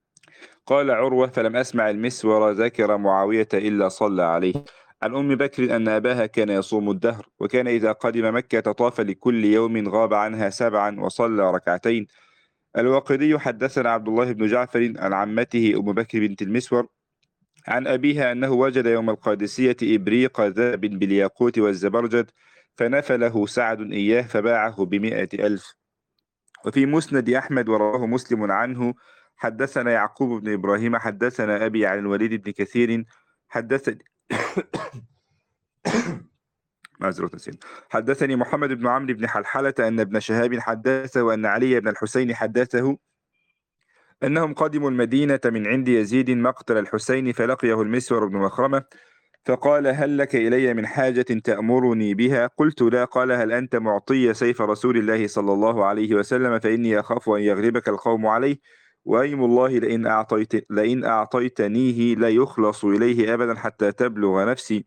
قال عروة: فلم أسمع المسور ذكر معاوية إلا صلى عليه. عن أم بكر أن أباها كان يصوم الدهر، وكان إذا قدم مكة طاف لكل يوم غاب عنها سبعا وصلى ركعتين. الواقدي حدثنا عبد الله بن جعفر عن عمته أم بكر بنت المسور عن أبيها أنه وجد يوم القادسية إبريق ذهب بالياقوت والزبرجد، فنفله سعد إياه فباعه بمئة ألف. وفي مسند أحمد ورواه مسلم عنه: حدثنا يعقوب بن إبراهيم حدثنا أبي عن الوليد بن كثير حدثني حدثني محمد بن عمرو بن حلحلة أن ابن شهاب حدثه وأن علي بن الحسين حدثه أنهم قدموا المدينة من عند يزيد مقتل الحسين، فلقيه المسور بن مخرمة فقال: هل لك إلي من حاجة تأمرني بها؟ قلت: لا. قال: هل أنت معطي سيف رسول الله صلى الله عليه وسلم؟ فإني أخاف أن يغلبك القوم عليه، وأيم الله لئن أعطيت لئن أعطيتنيه لا يخلص إليه أبدا حتى تبلغ نفسي.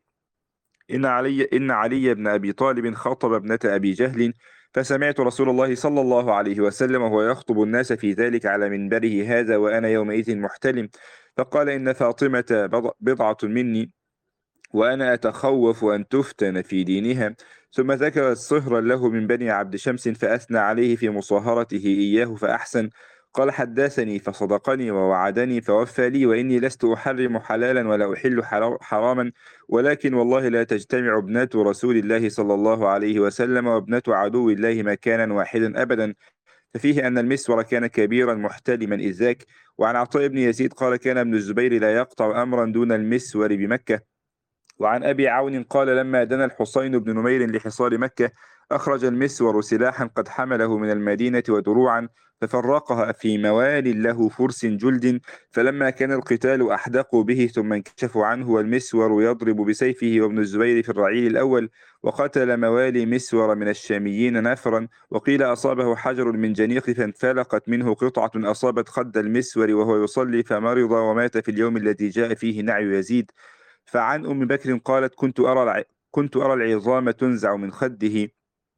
إن علي إن علي بن أبي طالب خطب ابنة أبي جهل، فسمعت رسول الله صلى الله عليه وسلم وهو يخطب الناس في ذلك على منبره هذا وأنا يومئذ محتلم، فقال: إن فاطمة بضعة مني وأنا أتخوف أن تفتن في دينها. ثم ذكر صهرا له من بني عبد شمس فأثنى عليه في مصاهرته إياه فأحسن. قال: حدثني فصدقني ووعدني فوفى لي، وإني لست أحرم حلالا ولا أحل حراما، ولكن والله لا تجتمع ابنة رسول الله صلى الله عليه وسلم وابنة عدو الله مكانا واحدا أبدا. ففيه أن المسور كان كبيرا محتلما إذ ذاك. وعن عطاء بن يزيد قال: كان ابن الزبير لا يقطع أمرا دون المسور بمكة. وعن أبي عون قال: لما دنا الحصين بن نمير لحصار مكة أخرج المسور سلاحا قد حمله من المدينة ودروعا، ففرقها في موال له فرس جلد، فلما كان القتال أحدقوا به ثم انكشفوا عنه، والمسور يضرب بسيفه وابن الزبير في الرعيل الأول، وقتل موالي مسور من الشاميين نفرا. وقيل أصابه حجر من جنيق فانفلقت منه قطعة أصابت خد المسور وهو يصلي فمرض ومات في اليوم الذي جاء فيه نعي يزيد. فعن أم بكر قالت: كنت أرى كنت أرى العظام تنزع من خده،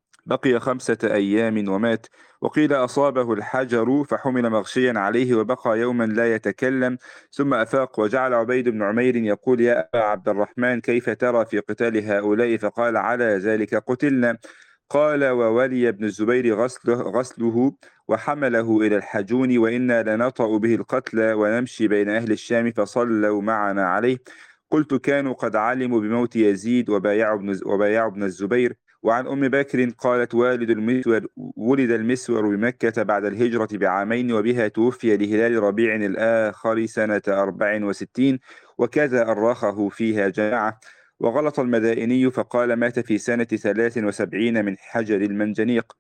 بقي خمسة أيام ومات. وقيل أصابه الحجر فحمل مغشيا عليه وبقى يوما لا يتكلم، ثم أفاق. وجعل عبيد بن عمير يقول: يا أبا عبد الرحمن، كيف ترى في قتال هؤلاء؟ فقال: على ذلك قتلنا. قال: وولي ابن الزبير غسله, غسله وحمله إلى الحجون، وإنا لنطأ به القتل ونمشي بين أهل الشام فصلوا معنا عليه. قلت: كانوا قد علموا بموت يزيد وبايعوا ابن, وبايعوا ابن الزبير. وعن أم بكر قالت: والد المسور ولد المسور بمكة بعد الهجرة بعامين، وبها توفي لهلال ربيع الآخر سنة أربع وستين، وكذا أرخه فيها جماعة. وغلط المدائني فقال مات في سنة ثلاث وسبعين من حجر المنجنيق.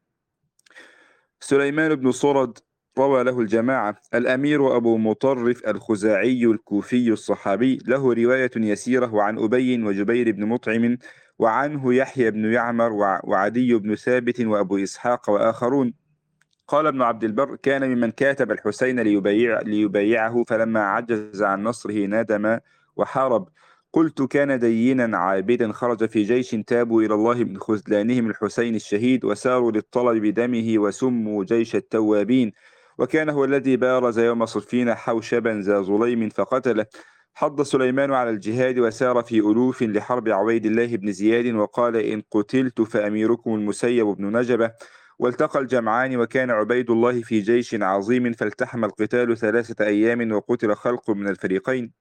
سليمان بن صرد روى له الجماعة. الأمير أبو مطرف الخزاعي الكوفي الصحابي له رواية يسيرة، وعن أبي وجبير بن مطعم، وعنه يحيى بن يعمر وعدي بن ثابت وأبو إسحاق وآخرون. قال ابن عبد البر: كان ممن كاتب الحسين ليبايع ليبايعه، فلما عجز عن نصره ندم وحارب. قلت: كان دينا عابدا، خرج في جيش تابوا إلى الله من خذلانهم الحسين الشهيد، وساروا للطلب بدمه وسموا جيش التوابين. وكان هو الذي بارز يوم صفين حوشبا ذا ظليم فقتله. حض سليمان على الجهاد وسار في ألوف لحرب عبيد الله بن زياد، وقال: إن قتلت فأميركم المسيب بن نجبة. والتقى الجمعان، وكان عبيد الله في جيش عظيم، فالتحم القتال ثلاثة أيام، وقتل خلق من الفريقين.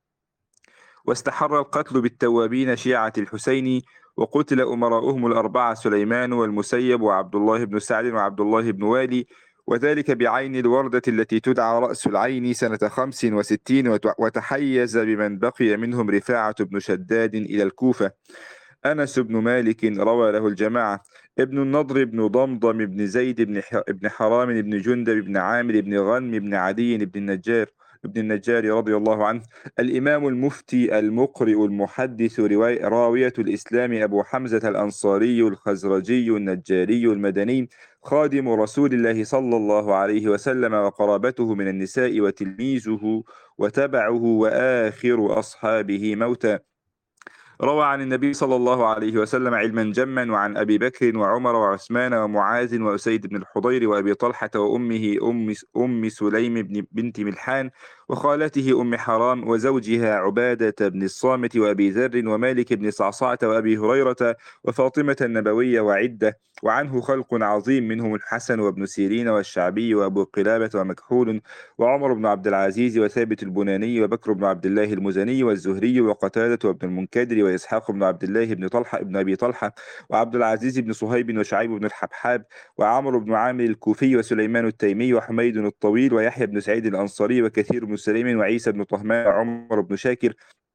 واستحر القتل بالتوابين شيعة الحسين، وقتل أمراؤهم الأربعة: سليمان والمسيب وعبد الله بن سعد وعبد الله بن والي، وذلك بعين الوردة التي تدعى رأس العين سنة خمس وستين. وتحيز بمن بقي منهم رفاعة بن شداد إلى الكوفة. أنس بن مالك روى له الجماعة. ابن النضر بن ضمضم بن زيد بن ابن حرام بن جندب بن عامر بن غنم بن عدي بن النجار ابن النجار رضي الله عنه. الإمام المفتي المقرئ المحدث راوية الإسلام أبو حمزة الأنصاري الخزرجي النجاري المدني، خادم رسول الله صلى الله عليه وسلم، وقرابته من النساء، وتلميذه وتبعه، وآخر أصحابه موتا. روى عن النبي صلى الله عليه وسلم علما جما، وعن أبي بكر وعمر وعثمان ومعاذ وأسيد بن الحضير وأبي طلحة وأمه أم, أم سليم بن بنت ملحان، وخالته أم حرام، وزوجها عبادة بن الصامت، وأبي ذر، ومالك بن صعصعة، وأبي هريرة، وفاطمة النبوية، وعدة. وعنه خلق عظيم، منهم الحسن وابن سيرين والشعبي وأبو قلابة ومكحول، وعمر بن عبد العزيز، وثابت البناني، وبكر بن عبد الله المزني، والزهري، وقتادة وابن المنكدر، وإسحاق بن عبد الله بن طلحة بن أبي طلحة، وعبد العزيز بن صهيب، وشعيب بن الحبحاب، وعمر بن عامر الكوفي، وسليمان التيمي، وحميد الطويل، ويحيى بن سعيد الأنصاري، وكثير بن سليم، وعيسى بن طهمان، وعمر بن شاكر.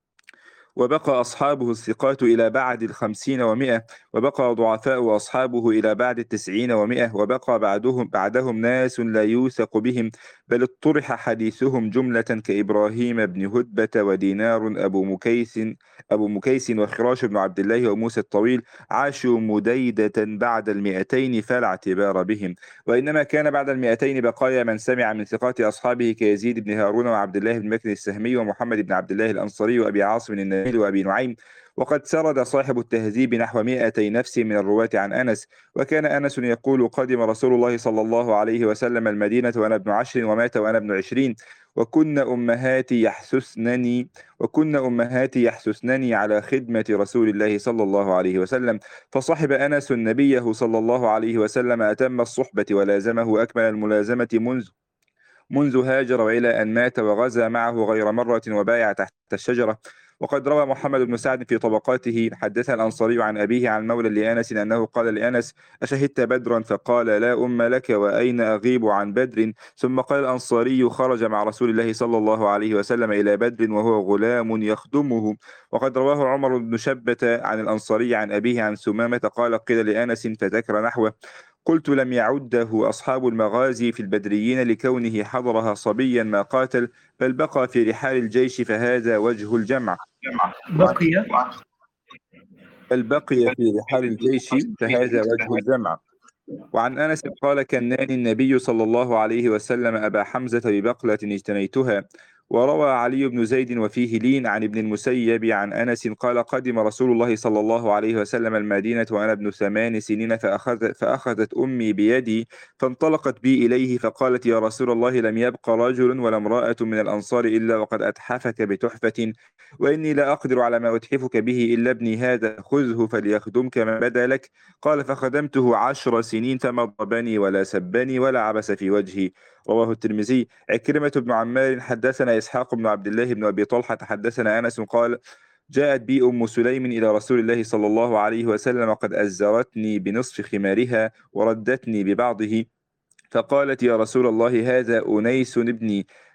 وبقى أصحابه الثقات إلى بعد الخمسين ومئة، وبقى ضعفاء أصحابه إلى بعد التسعين ومئة، وبقى بعدهم بعدهم ناس لا يوثق بهم، بل اطرح حديثهم جملة، كإبراهيم بن هدبة، ودينار أبو مكيس أبو مكيس وخراش بن عبد الله، وموسى الطويل، عاشوا مديدة بعد المئتين فلا اعتبار بهم. وإنما كان بعد المئتين بقايا من سمع من ثقات أصحابه، كيزيد بن هارون، وعبد الله بن مكن السهمي، ومحمد بن عبد الله الأنصاري، وأبي عاصم النبيل، وأبي نعيم. وقد سرد صاحب التهذيب نحو مئتي نفس من الرواة عن أنس. وكان أنس يقول: قدم رسول الله صلى الله عليه وسلم المدينة وأنا ابن عشر، ومات وأنا ابن عشرين، وكن أمهاتي يحسسنني وكن أمهاتي يحسسنني على خدمة رسول الله صلى الله عليه وسلم. فصحب أنس نبيه صلى الله عليه وسلم أتم الصحبة، ولازمه أكمل الملازمة منذ منذ هاجر وإلى أن مات، وغزا معه غير مرة، وبايع تحت الشجرة. وقد روى محمد بن سعد في طبقاته: حدثنا الأنصاري عن أبيه عن مولى لأنس أنه قال لأنس: أشهدت بدرا؟ فقال: لا أم لك، وأين أغيب عن بدر؟ ثم قال الأنصاري: خرج مع رسول الله صلى الله عليه وسلم إلى بدر وهو غلام يخدمه. وقد رواه عمر بن شبة عن الأنصاري عن أبيه عن ثمامة قال: قيل لأنس فذكر نحوه. قلت: لم يعده أصحاب المغازي في البدريين لكونه حضرها صبيا ما قاتل، بل بقى في رحال الجيش، فهذا وجه الجمع. بقي بل بقي في رحال الجيش فهذا وجه الجمع. وعن أنس قال: كناني النبي صلى الله عليه وسلم أبا حمزة ببقلة اجتنيتها. وروى علي بن زيد وفيه لين عن ابن المسيب عن أنس قال: قدم رسول الله صلى الله عليه وسلم المدينة وأنا ابن ثمان سنين، فأخذ فأخذت أمي بيدي فانطلقت بي إليه، فقالت: يا رسول الله، لم يبق رجل ولا امرأة من الأنصار إلا وقد أتحفك بتحفة، وإني لا أقدر على ما أتحفك به إلا ابني هذا، خذه فليخدمك ما بدا لك. قال: فخدمته عشر سنين، فما ضربني ولا سبني ولا عبس في وجهي. رواه الترمذي. عكرمة بن عمار حدثنا إسحاق بن عبد الله بن أبي طلحة حدثنا أنس قال: جاءت بي أم سليم إلى رسول الله صلى الله عليه وسلم قد أزرتني بنصف خمارها وردتني ببعضه، فقالت: يا رسول الله، هذا أنيس ابني،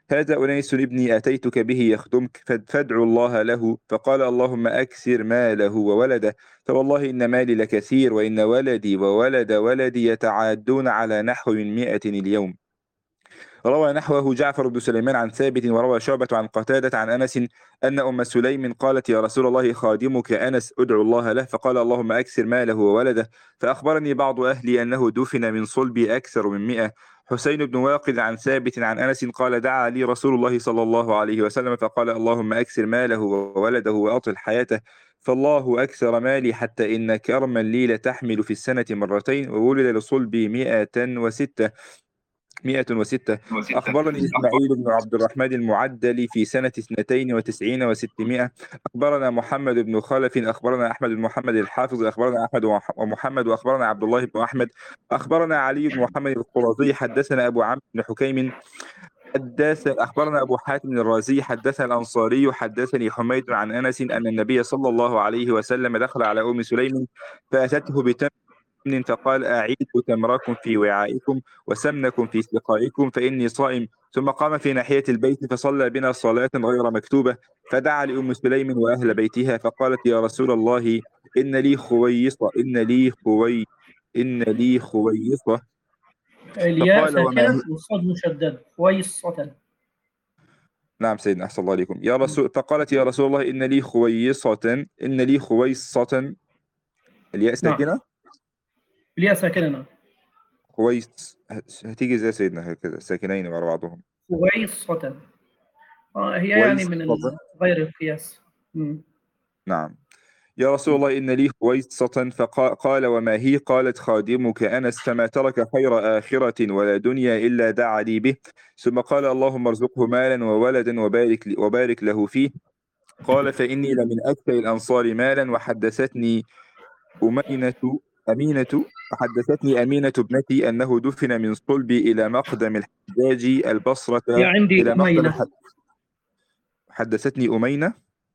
هذا أنيس ابني أتيتك به يخدمك فادعوا الله له. فقال اللهم أكثر ماله وولده، فوالله إن مالي لكثير وإن ولدي وولد ولدي يتعادون على نحو من مئة اليوم. روى نحوه جعفر بن سليمان عن ثابت، وروى شعبة عن قتادة عن أنس أن أم سليم قالت يا رسول الله خادمك أنس ادعو الله له، فقال اللهم أكثر ماله وولده. فأخبرني بعض أهلي أنه دفن من صلبي أكثر من مئة. حسين بن واقد عن ثابت عن أنس قال دعا لي رسول الله صلى الله عليه وسلم فقال اللهم أكثر ماله وولده وأطل حياته، فالله أكثر مالي حتى إن كرما لي لتحمل في السنة مرتين، وولد لصلبي مئة وستة مئة وستة. أخبرني إسماعيل بن عبد الرحمن المعدلي في سنة اثنتين وتسعين وستمائة. أخبرنا محمد بن خلف أخبرنا أحمد بن محمد الحافظ أخبرنا أحمد ومحمد وأخبرنا عبد الله بن أحمد. أخبرنا علي بن محمد القرظي حدثنا أبو عمرو بن حكيم حدث أخبرنا أبو حاتم الرازي حدثنا الأنصاري حدثني حميد عن أنس أن النبي صلى الله عليه وسلم دخل على أم سليم فأتته بتمر فقال أعيدوا تمركم في وعائكم وسمنكم في سقائكم فإني صائم. ثم قام في ناحية البيت فصلى بنا صلاة غير مكتوبة، فدعا لأم سليم وأهل بيتها فقالت يا رسول الله إن لي خويصة إن لي خوي إن لي خويصة. الياء ساكنة والصاد مشدد خويصة. نعم سيدنا أحسن الله عليكم. يا رسول فقالت يا رسول الله إن لي خويصة إن لي خويصة. الياء ساكنة؟ نعم. الياء ساكنة. نعم. خويص هتيجي زي سيدنا هكذا ساكنين ورا بعضهم. خويصة. آه هي يعني من غير القياس. م. نعم. يا رسول الله إن لي خويصة. فقال وما هي؟ قالت خادمك أنس فما ترك خير آخرة ولا دنيا إلا دعا لي به. ثم قال اللهم ارزقه مالا وولدا وبارك, وبارك له فيه. قال فإني لمن أكثر الأنصار مالا. وحدثتني أمينة أمينة وحدثتني أمينة ابنتي أنه دفن من صلبي إلى مقدم الحجاج البصرة إلى مقدم الحجاج. حدثتني أمينة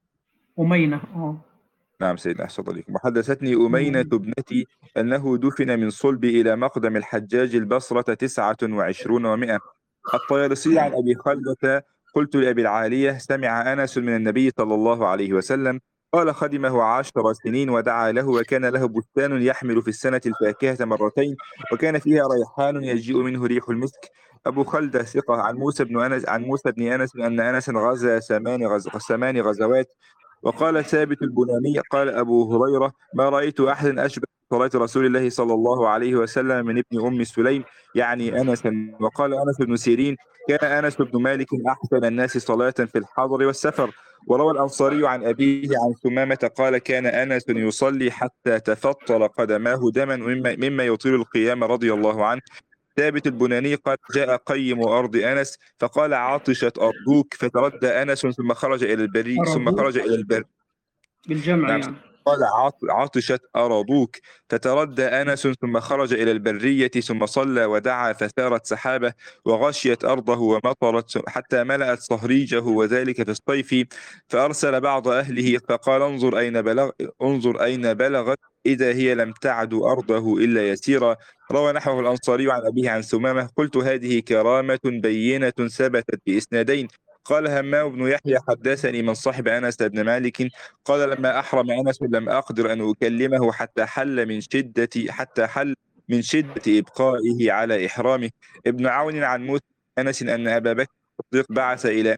أمينة أوه. نعم سيدنا أحسن عليكم. وحدثتني أمينة ابنتي أنه دفن من صلبي إلى مقدم الحجاج البصرة تسعة وعشرون ومئة. الطيالسي عن أبي خلدة قلت لأبي العالية سمع أنس من النبي صلى الله عليه وسلم قال خدمه عشر سنين ودعا له وكان له بستان يحمل في السنة الفاكهة مرتين وكان فيها ريحان يجيء منه ريح المسك. أبو خلدة ثقة عن موسى بن أنس عن موسى بن أنس أن أنس غزا ثمان غز... ثمان غزوات. وقال ثابت البناني قال أبو هريرة ما رأيت أحد أشبه صلاة رسول الله صلى الله عليه وسلم من ابن أم سليم يعني أنس. وقال أنس بن سيرين كان أنس بن مالك أحسن الناس صلاة في الحضر والسفر. وروى الأنصاري عن أبيه عن ثمامة قال كان أنس يصلي حتى تفطر قدماه دما مما, مما يطيل القيام رضي الله عنه. ثابت البناني قال جاء قيم أرض أنس فقال عطشت أرضوك فتردى أنس ثم خرج إلى البري ثم خرج إلى البر بالجمع نعم. يعني. قال عطشت أرضوك فتردى أنس ثم خرج إلى البرية ثم صلى ودعا فثارت سحابة وغشيت أرضه ومطرت حتى ملأت صهريجه وذلك في الصيف. فأرسل بعض أهله فقال انظر أين بلغ انظر أين بلغت إذا هي لم تعد أرضه إلا يسيرا. روى نحوه الأنصاري عن أبيه عن ثمامة قلت هذه كرامة بينة ثبتت بإسنادين. قال همام بن يحيى حدثني من صاحب أنس بن مالك قال لما أحرم أنس لم أقدر أن أكلمه حتى حل من شدة حتى حل من شدة إبقائه على إحرامه. ابن عون عن موسى أنس أن أبا بكر الصديق بعث إلى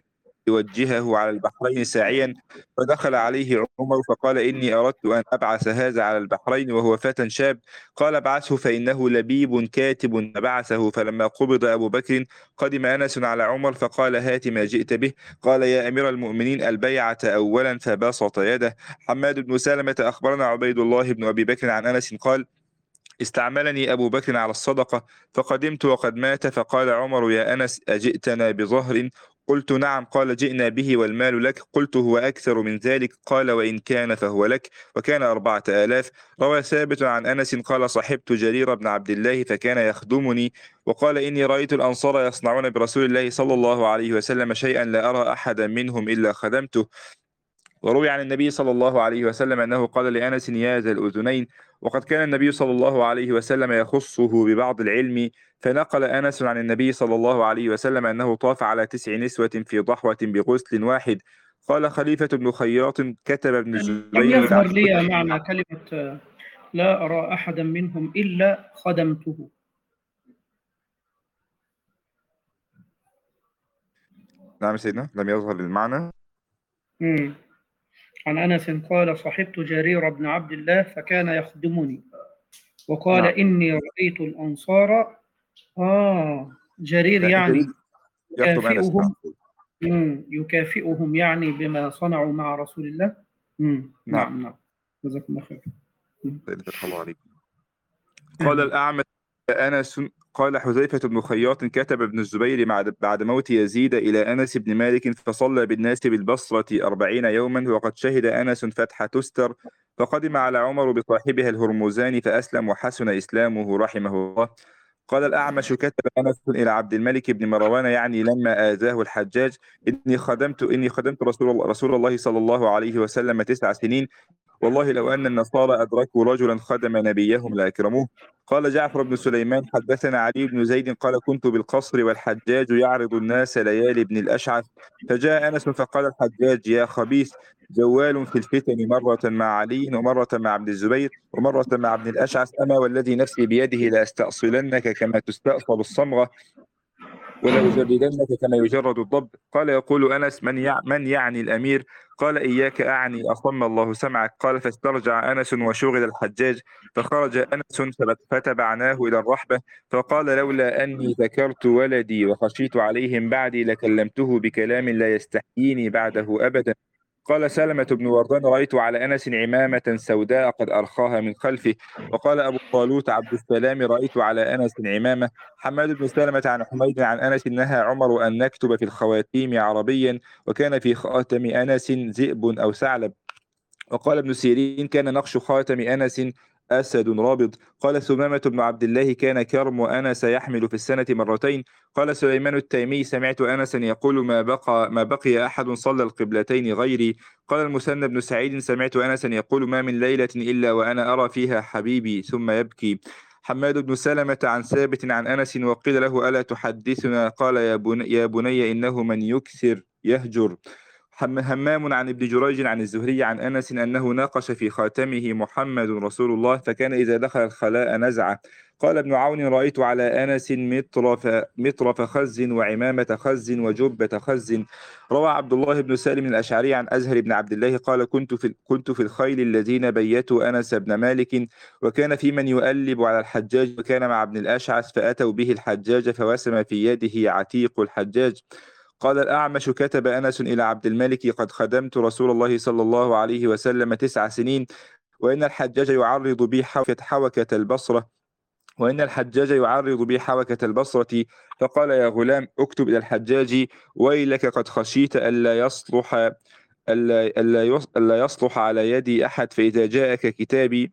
يوجهه على البحرين ساعيا فدخل عليه عمر فقال إني أردت أن أبعث هذا على البحرين وهو فتى شاب. قال ابعثه فإنه لبيب كاتب. فبعثه فلما قبض أبو بكر قدم أنس على عمر فقال هات ما جئت به. قال يا أمير المؤمنين البيعة أولا فبسط يده. حماد بن سلمة أخبرنا عبيد الله بن أبي بكر عن أنس قال استعملني أبو بكر على الصدقة فقدمت وقد مات فقال عمر يا أنس أجئتنا بظهر؟ قلت نعم. قال جئنا به والمال لك. قلت هو أكثر من ذلك. قال وإن كان فهو لك. وكان أربعة آلاف. روى ثابت عن أنس قال صحبت جرير بن عبد الله فكان يخدمني وقال إني رأيت الأنصار يصنعون برسول الله صلى الله عليه وسلم شيئا لا أرى أحدا منهم إلا خدمته. وروي عن النبي صلى الله عليه وسلم أنه قال لأنس يا ذا الأذنين، وقد كان النبي صلى الله عليه وسلم يخصه ببعض العلم. فنقل أنس عن النبي صلى الله عليه وسلم أنه طاف على تسع نسوة في ضحوة بغسل واحد. قال خليفة بن خياط كتب ابن لم الزبير يظهر لي معنى كلمة لا أرى أحدا منهم إلا خدمته. نعم سيدنا، لم يظهر المعنى. مم. عن أنس قال صحبت جرير بن عبد الله فكان يخدمني، وقال نعم. إني رأيت الأنصار آه جرير لا، يعني جرير يخدم أنس. يكافئهم نعم. مم. يكافئهم يعني بما صنعوا مع رسول الله. مم. نعم. نعم نعم جزاكم الله خير. مم. فتح الله عليكم. قال الأعمش أنس قال حذيفة بن خياط كتب ابن الزبير بعد موت يزيد إلى أنس بن مالك فصلى بالناس بالبصرة أربعين يوما، وقد شهد أنس فتح تستر، فقدم على عمر بصاحبها الهرمزان فأسلم وحسن إسلامه رحمه الله. قال الأعمش كتب أنس إلى عبد الملك بن مروان يعني لما آذاه الحجاج إني خدمت إني خدمت رسول الله, رسول الله صلى الله عليه وسلم تسع سنين، والله لو أن النصارى أدركوا رجلا خدم نبيهم لأكرموه. قال جعفر بن سليمان حدثنا علي بن زيد قال كنت بالقصر والحجاج يعرض الناس ليالي بن الأشعث، فجاء أنس فقال الحجاج يا خبيث جوال في الفتن مرة مع علي ومرة مع عبد الزبير ومرة مع ابن الأشعث، أما والذي نفسي بيده لأستأصلنك كما تستأصل الصمغة ولأجردنك كما يجرد الضب. قال يقول أنس من, يع... من يعني الأمير؟ قال إياك أعني أصم الله سمعك. قال فاسترجع أنس وشغل الحجاج، فخرج أنس فتبعناه إلى الرحبة، فقال لولا أني ذكرت ولدي وخشيت عليهم بعدي لكلمته بكلام لا يستحييني بعده أبدا. قال سلمة بن وردان رأيت على أنس عمامة سوداء قد أرخاها من خلفه. وقال أبو طالوت عبد السلام رأيت على أنس عمامة. حماد بن سلمة عن حميد عن أنس نهى عمر أن نكتب في الخواتيم عربيا، وكان في خاتم أنس ذئب أو ثعلب. وقال ابن سيرين كان نقش خاتم أنس أسد رابض. قال ثمامة بن عبد الله كان كرم أنس يحمل في السنة مرتين. قال سليمان التيمي سمعت أنسا يقول ما بقى ما بقي أحد صلى القبلتين غيري. قال المثنى بن سعيد سمعت أنسا يقول ما من ليلة إلا وأنا أرى فيها حبيبي ثم يبكي. حماد بن سلمة عن ثابت عن أنس وقيل له ألا تحدثنا؟ قال يا بني, يا بني إنه من يكثر يهجر. همام عن ابن جريج عن الزهري عن أنس أنه ناقش في خاتمه محمد رسول الله فكان إذا دخل الخلاء نزعه. قال ابن عون رأيت على أنس مطرف, مطرف خز وعمامة خز وجبة خز. روى عبد الله بن سالم الأشعري عن أزهر بن عبد الله قال كنت في, كنت في الخيل الذين بيتوا أنس بن مالك، وكان في من يؤلب على الحجاج وكان مع ابن الأشعث فأتوا به الحجاج فوسم في يده عتيق الحجاج. قال الأعمش كتب أنس إلى عبد الملك قد خدمت رسول الله صلى الله عليه وسلم تسع سنين، وإن الحجاج يعرض بي حوكة, حوكة البصرة وإن الحجاج يعرض بي حوكة البصرة. فقال يا غلام اكتب إلى الحجاج ويلك قد خشيت ألا يصلح ألا, ألا يصلح على يدي أحد، فإذا جاءك كتابي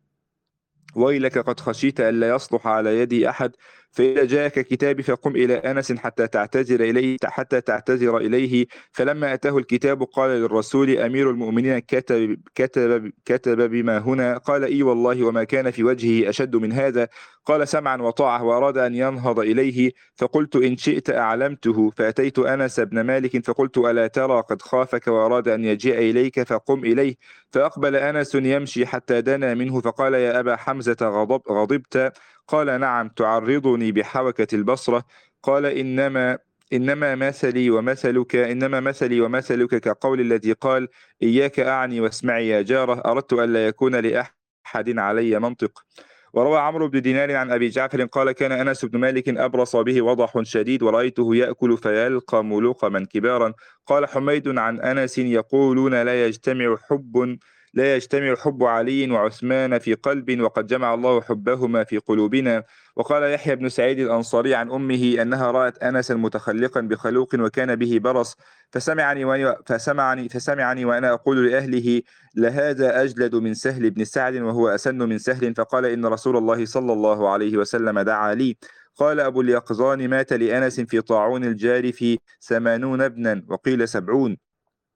ويلك قد خشيت ألا يصلح على يدي أحد فإذا جاءك كتابي فقم إلى أنس حتى تعتذر إليه حتى تعتذر إليه. فلما أتاه الكتاب قال للرسول أمير المؤمنين كتب, كتب, كتب بما هنا؟ قال إي والله وما كان في وجهه أشد من هذا. قال سمعا وطاعة، وأراد أن ينهض إليه فقلت إن شئت أعلمته. فأتيت أنس بن مالك فقلت ألا ترى قد خافك وأراد أن يجيء إليك فقم إليه. فأقبل أنس يمشي حتى دنا منه فقال يا أبا حمزة غضب غضبت؟ قال نعم تعرضني بحوكة البصرة. قال إنما إنما مثلي ومثلك إنما مثلي ومثلك كقول الذي قال إياك أعني واسمعي يا جارة، أردت ألا يكون لأحد علي منطق. وروى عمرو بن دينار عن أبي جعفر قال كان أنس بن مالك أبرص به وضح شديد ورأيته يأكل فيلقى ملقما كبارا. قال حميد عن أنس يقولون لا يجتمع حب لا يجتمع حب علي وعثمان في قلب وقد جمع الله حبهما في قلوبنا. وقال يحيى بن سعيد الأنصاري عن أمه أنها رأت أنسا متخلقا بخلوق وكان به برص فسمعني وأنا, فسمعني فسمعني وأنا أقول لأهله لهذا أجلد من سهل بن سعد وهو أسن من سهل، فقال إن رسول الله صلى الله عليه وسلم دعا لي. قال أبو اليقظان مات لأنس في طاعون الجارف ثمانون ابنا وقيل سبعون.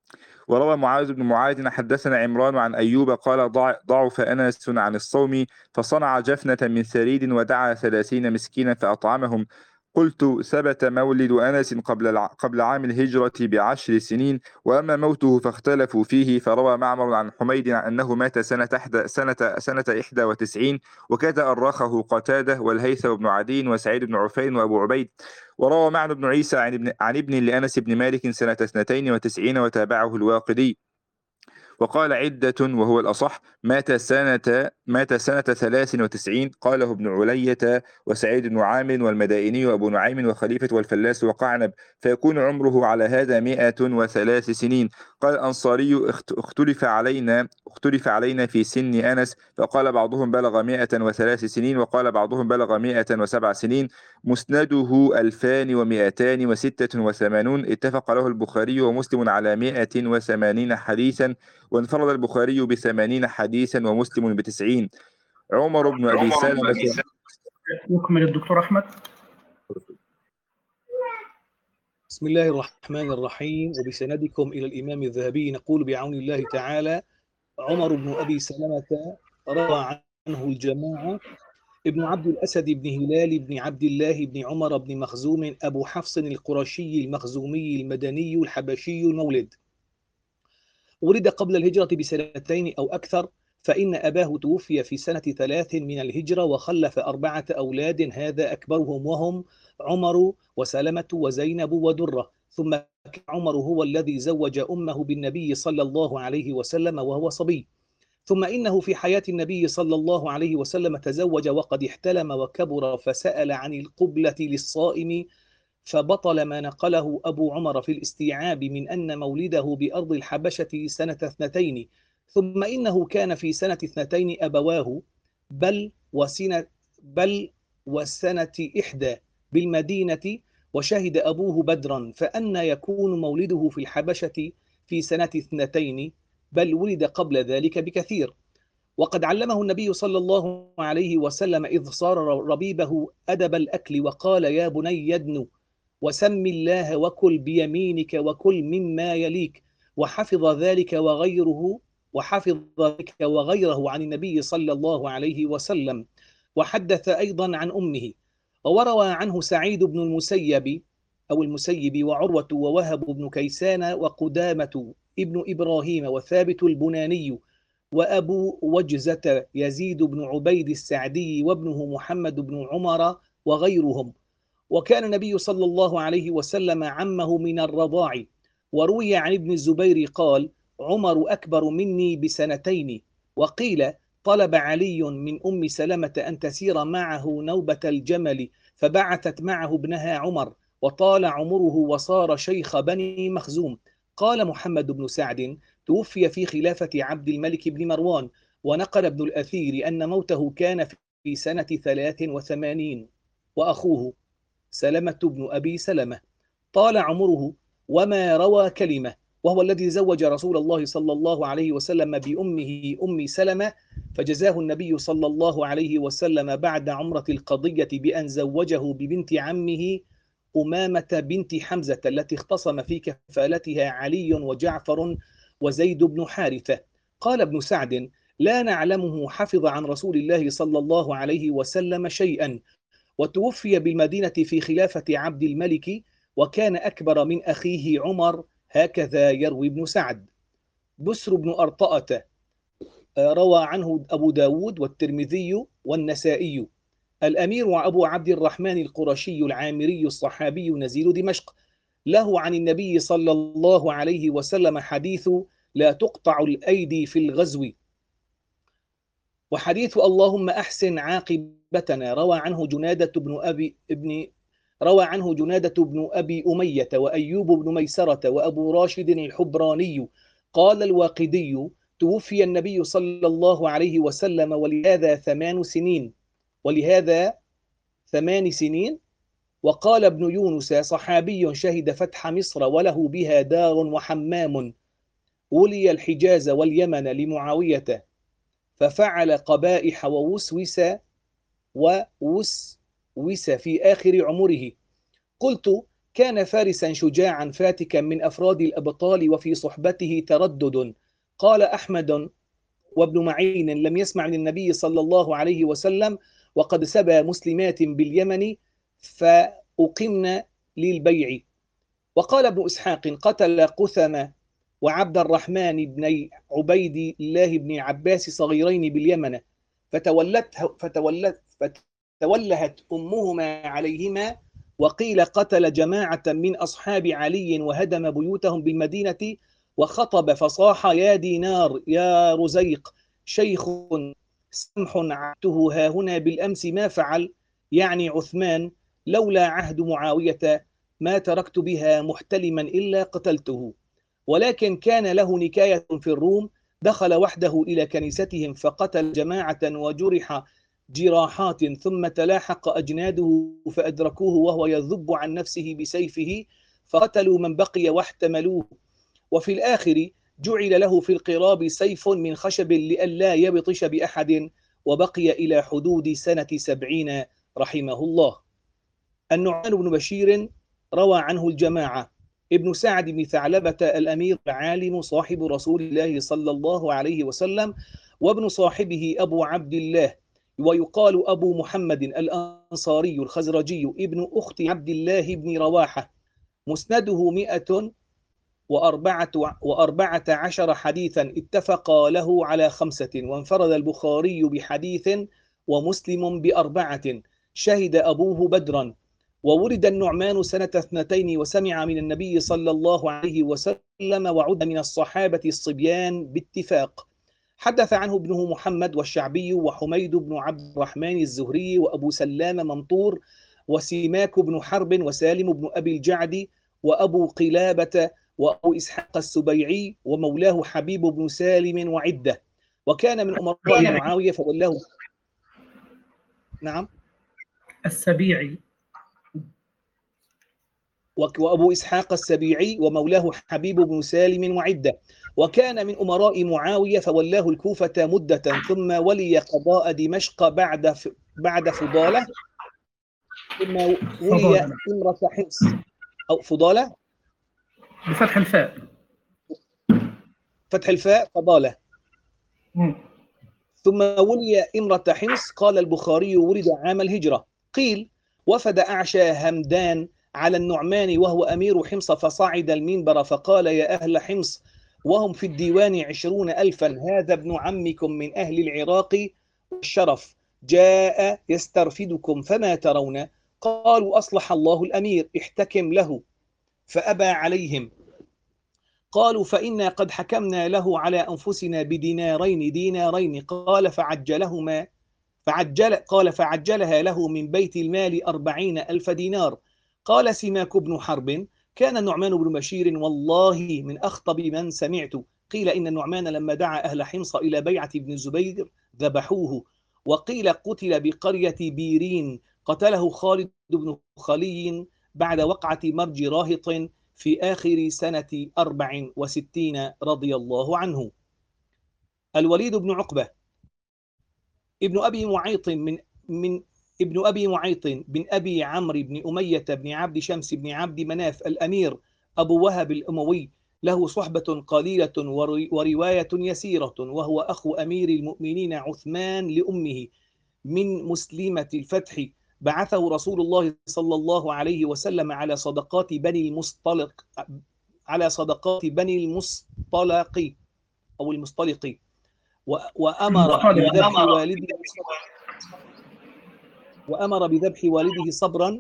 وروى معاذ بن معاذ حدثنا عمران عن أيوب قال ضع- ضعف أنس عن الصوم فصنع جفنة من ثريد ودعا ثلاثين مسكينا فأطعمهم. قلت ثبت مولد أنس قبل الع... قبل عام الهجرة بعشر سنين، وأما موته فاختلفوا فيه. فروى معمر عن حميد أنه مات سنة إحدى سنة سنة إحدى وتسعين، وكذا أرخه قتادة والهيثم بن عدي وسعيد بن عفين وأبو عبيد. وروى معن بن عيسى عن ابن عن ابن لأنس بن مالك سنة اثنتين وتسعين وتابعه الواقدي، وقال عدة وهو الأصح مات سنة مات سنة ثلاث وتسعين، قاله ابن علية وسعيد بن عامر والمدائني وأبو نعيم وخليفة والفلاس وقعنب، فيكون عمره على هذا مئة وثلاث سنين. قال الأنصاري اخت- اختلف علينا اختلف علينا في سن أنس، فقال بعضهم بلغ مئة وثلاث سنين وقال بعضهم بلغ مئة وسبع سنين. مسنده ألفان ومئتان وستة وثمانون، اتفق له البخاري ومسلم على مئة وثمانين حديثا، وانفرد البخاري بثمانين حديثا ومسلم بتسعين. عمر بن أبي سلمة. يكمل الدكتور أحمد. بسم الله الرحمن الرحيم. وبسندكم إلى الإمام الذهبي نقول بعون الله تعالى: عمر بن أبي سلمة روى عنه الجماعة: ابن عبد الأسد بن هلال بن عبد الله بن عمر بن مخزوم أبو حفص القرشي المخزومي المدني الحبشي المولد، ولد قبل الهجرة بسنتين أو أكثر، فإن أباه توفي في سنة ثلاث من الهجرة وخلف أربعة أولاد، هذا أكبرهم وهم عمر وسلمة وزينب ودرة. ثم كان عمر هو الذي زوج أمه بالنبي صلى الله عليه وسلم وهو صبي. ثم إنه في حياة النبي صلى الله عليه وسلم تزوج وقد احتلم وكبر، فسأل عن القبلة للصائم، فبطل ما نقله أبو عمر في الاستيعاب من أن مولده بأرض الحبشة سنة اثنتين. ثم إنه كان في سنة اثنتين أبواه بل وسنة بل وسنة إحدى بالمدينة، وشهد أبوه بدرا، فأن يكون مولده في الحبشة في سنة اثنتين، بل ولد قبل ذلك بكثير. وقد علمه النبي صلى الله عليه وسلم إذ صار ربيبه أدب الأكل، وقال: يا بني يدن وسم الله وكل بيمينك وكل مما يليك. وحفظ ذلك وغيره وحفظ ذلك وغيره عن النبي صلى الله عليه وسلم. وحدث أيضا عن أمه. وروى عنه سعيد بن المسيب أو المسيب وعروة ووهب بن كيسان وقدامة ابن إبراهيم وثابت البناني وأبو وجزة يزيد بن عبيد السعدي وابنه محمد بن عمر وغيرهم. وكان النبي صلى الله عليه وسلم عمه من الرضاع. وروي عن ابن الزبير قال: عمر أكبر مني بسنتين. وقيل: طلب علي من أم سلمة أن تسير معه نوبة الجمل، فبعثت معه ابنها عمر، وطال عمره وصار شيخ بني مخزوم. قال محمد بن سعد: توفي في خلافة عبد الملك بن مروان. ونقل ابن الأثير أن موته كان في سنة ثلاث وثمانين. وأخوه سلمة بن أبي سلمة طال عمره وما روى كلمة، وهو الذي زوج رسول الله صلى الله عليه وسلم بأمه أم سلمة، فجزاه النبي صلى الله عليه وسلم بعد عمرة القضية بأن زوجه ببنت عمه أمامة بنت حمزة التي اختصم في كفالتها علي وجعفر وزيد بن حارثة. قال ابن سعد: لا نعلمه حفظ عن رسول الله صلى الله عليه وسلم شيئا، وتوفي بالمدينة في خلافة عبد الملك، وكان أكبر من أخيه عمر، هكذا يروي ابن سعد. بسر بن أرطأة روى عنه أبو داود والترمذي والنسائي. الأمير وأبو عبد الرحمن القرشي العامري الصحابي نزيل دمشق، له عن النبي صلى الله عليه وسلم حديث: لا تقطع الأيدي في الغزو، وحديث اللهم أحسن عاقبتنا. روى عنه جنادة بن أبي ابن روى عنه جنادة بن أبي أمية وأيوب بن ميسرة وأبو راشد الحبراني. قال الواقدي: توفي النبي صلى الله عليه وسلم ولهذا ثمان سنين ولهذا ثمان سنين وقال ابن يونس: صحابي شهد فتح مصر وله بها دار وحمام، ولي الحجاز واليمن لمعاوية، ففعل قبائح ووسوس ووسوس في آخر عمره. قلت: كان فارسا شجاعا فاتكا من أفراد الأبطال وفي صحبته تردد. قال أحمد وابن معين لم يسمع من النبي صلى الله عليه وسلم وقد سبى مسلمات باليمن فأقمن للبيع. وقال ابن إسحاق قتل قثم وعبد الرحمن بن عبيد الله بن عباس صغيرين باليمن فتولت فتولت فتولهت أمهما عليهما. وقيل قتل جماعة من أصحاب علي وهدم بيوتهم بالمدينة وخطب فصاح يا دينار يا رزيق شيخ سمح عهده ها هنا بالأمس ما فعل، يعني عثمان، لولا عهد معاوية ما تركت بها محتلما إلا قتلته. ولكن كان له نكاية في الروم، دخل وحده إلى كنيستهم فقتل جماعة وجرح جراحات ثم تلاحق أجناده فأدركوه وهو يذب عن نفسه بسيفه فقتلوا من بقي واحتملوه. وفي الآخر جعل له في القراب سيف من خشب لئلا يبطش بأحد وبقي إلى حدود سنة سبعين رحمه الله. النعمان بن بشير روى عنه الجماعة. ابن سعد بن ثعلبة الأمير العالم صاحب رسول الله صلى الله عليه وسلم، وابن صاحبه أبو عبد الله، ويقال أبو محمد الأنصاري الخزرجي ابن أخت عبد الله بن رواحة. مسنده مئة وأربعة, وأربعة عشر حديثا اتفقا له على خمسة، وانفرد البخاري بحديث ومسلم بأربعة. شهد أبوه بدرا. وولد النعمان سنة اثنتين وسمع من النبي صلى الله عليه وسلم وعد من الصحابة الصبيان باتفاق. حدث عنه ابنه محمد والشعبي وحميد بن عبد الرحمن الزهري وأبو سلام منطور وسيماك بن حرب وسالم بن أبي الجعد وأبو قلابة وأبو إسحاق السبيعي ومولاه حبيب بن سالم وعدة. وكان من أمراء معاوية فولاه. نعم السبيعي وأبو إسحاق السبيعي ومولاه حبيب بن سالم وعدة. وكان من أمراء معاوية فولاه الكوفة مدة ثم ولي قضاء دمشق بعد بعد فضالة ثم ولي إمرة حمص أو فضالة بفتح الفاء فتح الفاء فضالة م. ثم ولي إمرة حمص. قال البخاري ولد عام الهجرة. قيل وفد أعشى همدان على النعمان وهو أمير حمص فصعد المنبر فقال يا أهل حمص وهم في الديوان عشرون ألفا هذا ابن عمكم من أهل العراق والشرف جاء يسترفدكم فما ترون؟ قالوا أصلح الله الأمير احتكم له. فأبى عليهم. قالوا فإنا قد حكمنا له على أنفسنا بدينارين دينارين. قال فعجلهما فعجل قال فعجلها له من بيت المال أربعين ألف دينار. قال سماك بن حرب كان النعمان بن بشير والله من أخطب من سمعت. قيل إن النعمان لما دعا أهل حمص إلى بيعة ابن الزبير ذبحوه. وقيل قتل بقرية بيرين قتله خالد بن خلي بعد وقعة مرج راهط في آخر سنة أربع وستين رضي الله عنه. الوليد بن عقبة ابن أبي معيط من من ابن أبي معيط بن أبي عمرو بن أمية بن عبد شمس بن عبد مناف الأمير أبو وهب الأموي، له صحبة قليلة ورواية يسيرة، وهو أخو أمير المؤمنين عثمان لأمه من مسلمة الفتح. بعثه رسول الله صلى الله عليه وسلم على صدقات بني المصطلق على صدقات بني المصطلق أو المصطلق وأمر بذبح والده وأمر بذبح والده صبرا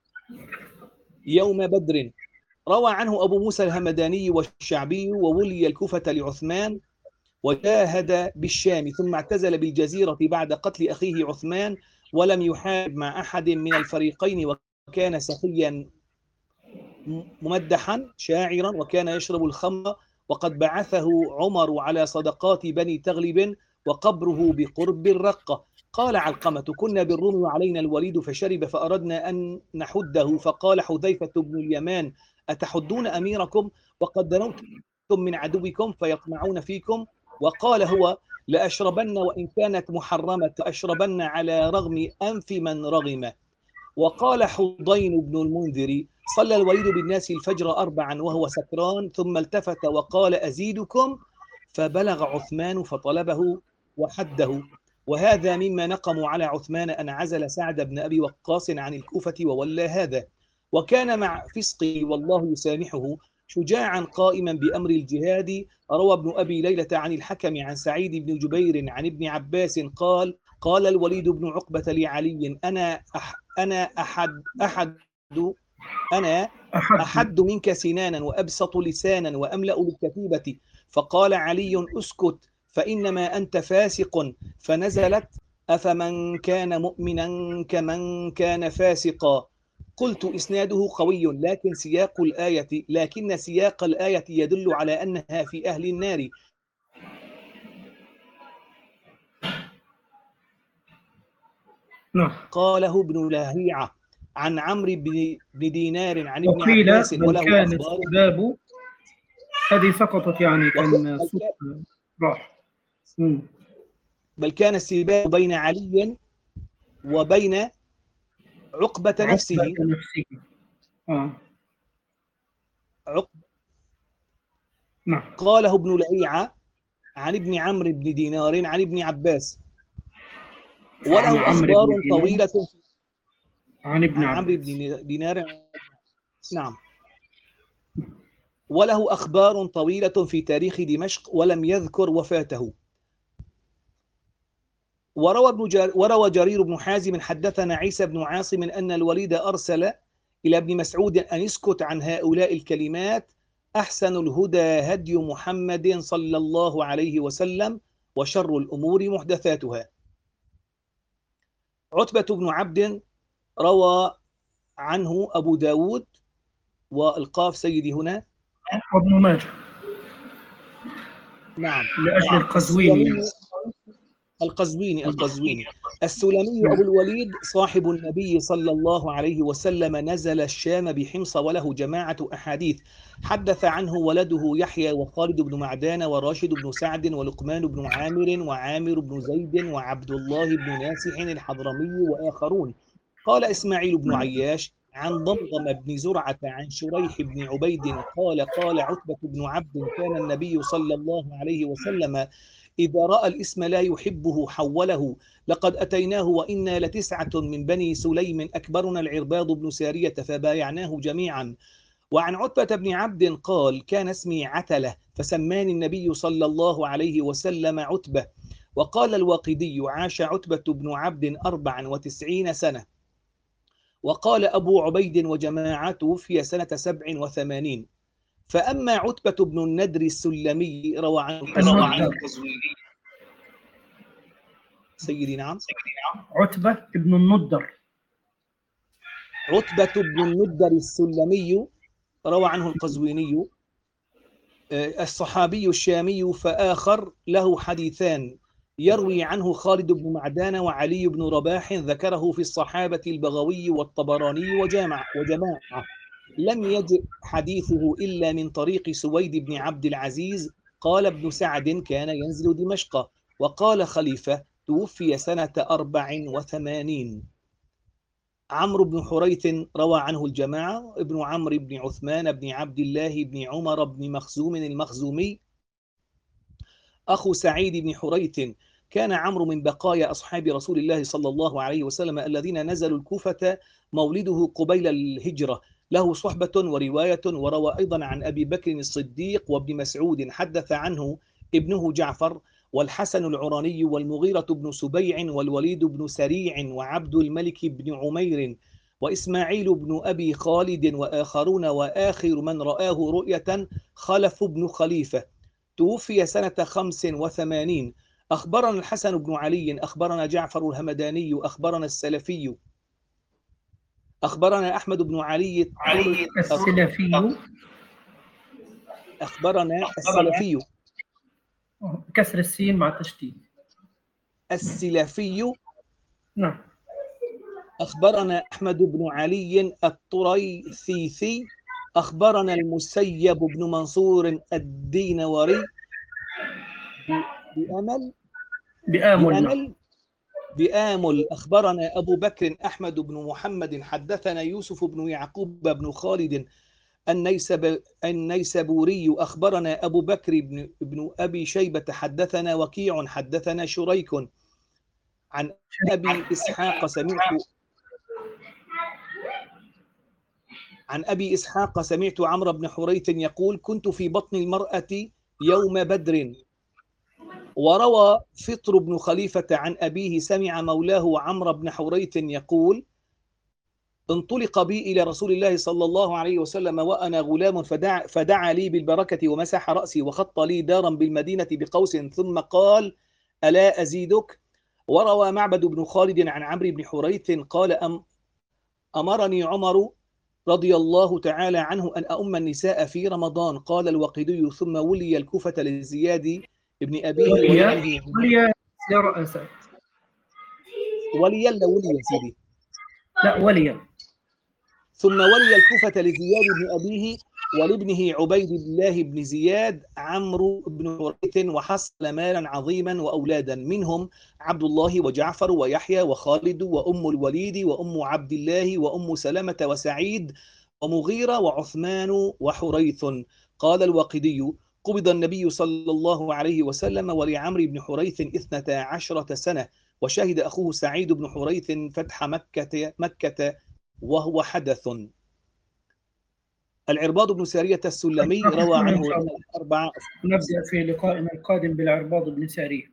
يوم بدر. روى عنه أبو موسى الهمداني والشعبي. وولي الكوفة لعثمان وجاهد بالشام ثم اعتزل بالجزيرة بعد قتل أخيه عثمان ولم يحارب مع أحد من الفريقين. وكان سخيا ممدحا شاعرا وكان يشرب الخمر. وقد بعثه عمر على صدقات بني تغلب وقبره بقرب الرقة. قال علقمة كنا بالروم وعلينا الوليد فشرب فأردنا أن نحده فقال حذيفة بن اليمان أتحدون أميركم وقد دنوتم من عدوكم فيطمعون فيكم؟ وقال هو لأشربن وإن كانت محرمة أشربن على رغم أنف من رغم. وقال حضين بن المنذر صلى الوليد بالناس الفجر أربعا وهو سكران ثم التفت وقال أزيدكم، فبلغ عثمان فطلبه وحده. وهذا مما نقموا على عثمان أن عزل سعد بن أبي وقاص عن الكوفة وولى هذا. وكان مع فسقه والله يسامحه شجاعا قائما بأمر الجهاد. روى ابن أبي ليلة عن الحكم عن سعيد بن جبير عن ابن عباس قال قال الوليد بن عقبة لعلي أنا أح أنا أحد أحد أنا أحد منك سنانا وأبسط لسانا وأملأ للكتيبة. فقال علي اسكت فإنما أنت فاسق. فنزلت أفمن كان مؤمنا كمن كان فاسقا. قلت إسناده قوي لكن سياق الآية لكن سياق الآية يدل على أنها في أهل النار. قاله ابن لهيعة عن عمرو بن دينار عن ابن عباس وله كان السباب هذه سقطت يعني كان صوت راح. بل كان السباب بين علي وبين عقبة نفسه. عقبة نفسه. آه. عقبة. نعم. قاله ابن لهيعة عن ابن عمرو بن دينار عن ابن عباس وله أخبار طويلة عن ابن عمرو بن دينار. نعم. وله أخبار طويلة في تاريخ دمشق ولم يذكر وفاته. وروى ابن جار... وروى جرير بن حازم حدثنا عيسى بن عاصم أن الوليد أرسل إلى ابن مسعود أن يسكت عن هؤلاء الكلمات: أحسن الهدى هدي محمد صلى الله عليه وسلم وشر الأمور محدثاتها. عتبة بن عبد روى عنه أبو داود والقاف سيدي هنا وابن ماجه. نعم. لأجل القزويني القزويني القزويني السلمي أبو الوليد صاحب النبي صلى الله عليه وسلم نزل الشام بحمص وله جماعة أحاديث حدث عنه ولده يحيى وخالد بن معدان وراشد بن سعد ولقمان بن عامر وعامر بن زيد وعبد الله بن ناسح الحضرمي وآخرون. قال إسماعيل بن عياش عن ضمضم بن زرعة عن شريح بن عبيد قال قال عتبة بن عبد كان النبي صلى الله عليه وسلم إذا رأى الاسم لا يحبه حوله. لقد أتيناه وإنا لتسعة من بني سليم أكبرنا العرباض بن سارية فبايعناه جميعا. وعن عتبة بن عبد قال كان اسمي عتلة فسماني النبي صلى الله عليه وسلم عتبة. وقال الواقدي عاش عتبة بن عبد أربع وتسعين سنة. وقال أبو عبيد وجماعة توفي سنة سبع وثمانين. فأما عتبة بن الندر السلمي روى عنه القزويني. سيدي نعم. عتبة بن الندر عتبة بن الندر السلمي روى عنه القزويني الصحابي الشامي. فآخر له حديثان يروي عنه خالد بن معدان وعلي بن رباح ذكره في الصحابة البغوي والطبراني وجامع وجماعة. لم يجئ حديثه إلا من طريق سويد بن عبد العزيز. قال ابن سعد كان ينزل دمشق. وقال خليفة توفي سنة أربع وثمانين. عمرو بن حريث روى عنه الجماعة. ابن عمرو بن عثمان بن عبد الله بن عمر بن مخزوم المخزومي أخو سعيد بن حريث. كان عمرو من بقايا أصحاب رسول الله صلى الله عليه وسلم الذين نزلوا الكوفة مولده قبيل الهجرة. له صحبة ورواية. وروى أيضا عن أبي بكر الصديق وابن مسعود حدث عنه ابنه جعفر والحسن العراني والمغيرة بن سبيع والوليد بن سريع وعبد الملك بن عمير وإسماعيل بن أبي خالد وآخرون. وآخر من رآه رؤية خلف بن خليفة توفي سنة خمس وثمانين. أخبرنا الحسن بن علي أخبرنا جعفر الهمداني أخبرنا السلفي أخبرنا أحمد بن علي السلفي أخبرنا السلفي كسر السين مع التشديد السلفي. نعم. أخبرنا أحمد بن علي الطريثيثي أخبرنا المسيب بن منصور الدينوري بأمل بآمل بأمل بآمل أخبرنا أبو بكر أحمد بن محمد حدثنا يوسف بن يعقوب بن خالد النيسب النيسابوري أخبرنا أبو بكر بن, بن أبي شيبة حدثنا وكيع حدثنا شريك عن أبي إسحاق سمعت عن أبي إسحاق سمعت عمرو بن حريث يقول كنت في بطن المرأة يوم بدر. وروى فطر بن خليفة عن أبيه سمع مولاه عمرو بن حريث يقول انطلق بي إلى رسول الله صلى الله عليه وسلم وأنا غلام فدعا, فدعا لي بالبركة ومسح رأسي وخط لي دارا بالمدينة بقوس ثم قال ألا أزيدك. وروى معبد بن خالد عن عمرو بن حريث قال أم أمرني عمر رضي الله تعالى عنه أن أؤم النساء في رمضان. قال الوقيدي ثم ولي الكوفة لزياد ابن أبيه ولي ولي رأسه ولي لا ولي يا سيدي لا ولي ثم ولي الكوفة لزياد بن أبيه ولابنه عبيد الله بن زياد عمرو بن حريث وحصل مالا عظيما وأولادا منهم عبد الله وجعفر ويحيى وخالد وأم الوليد وأم عبد الله وأم سلمة وسعيد ومغيرة وعثمان وحريث. قال الواقدي قبض النبي صلى الله عليه وسلم ولعمرو بن حريث اثنتا عشرة سنة وشهد أخوه سعيد بن حريث فتح مكة, مكة وهو حدث. العرباض بن سارية السلمي روى عنه أربعة. نبدأ في لقائنا القادم بالعرباض بن سارية.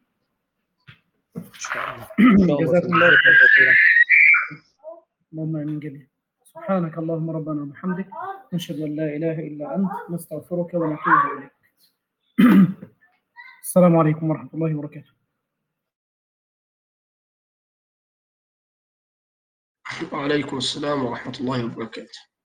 جزاكم الله خيرا. اللهم آمين جميعا. سبحانك اللهم ربنا وبحمدك نشهد أن لا إله إلا أنت نستغفرك ونتوب إليك. السلام عليكم ورحمة الله وبركاته. وعليكم السلام ورحمة الله وبركاته.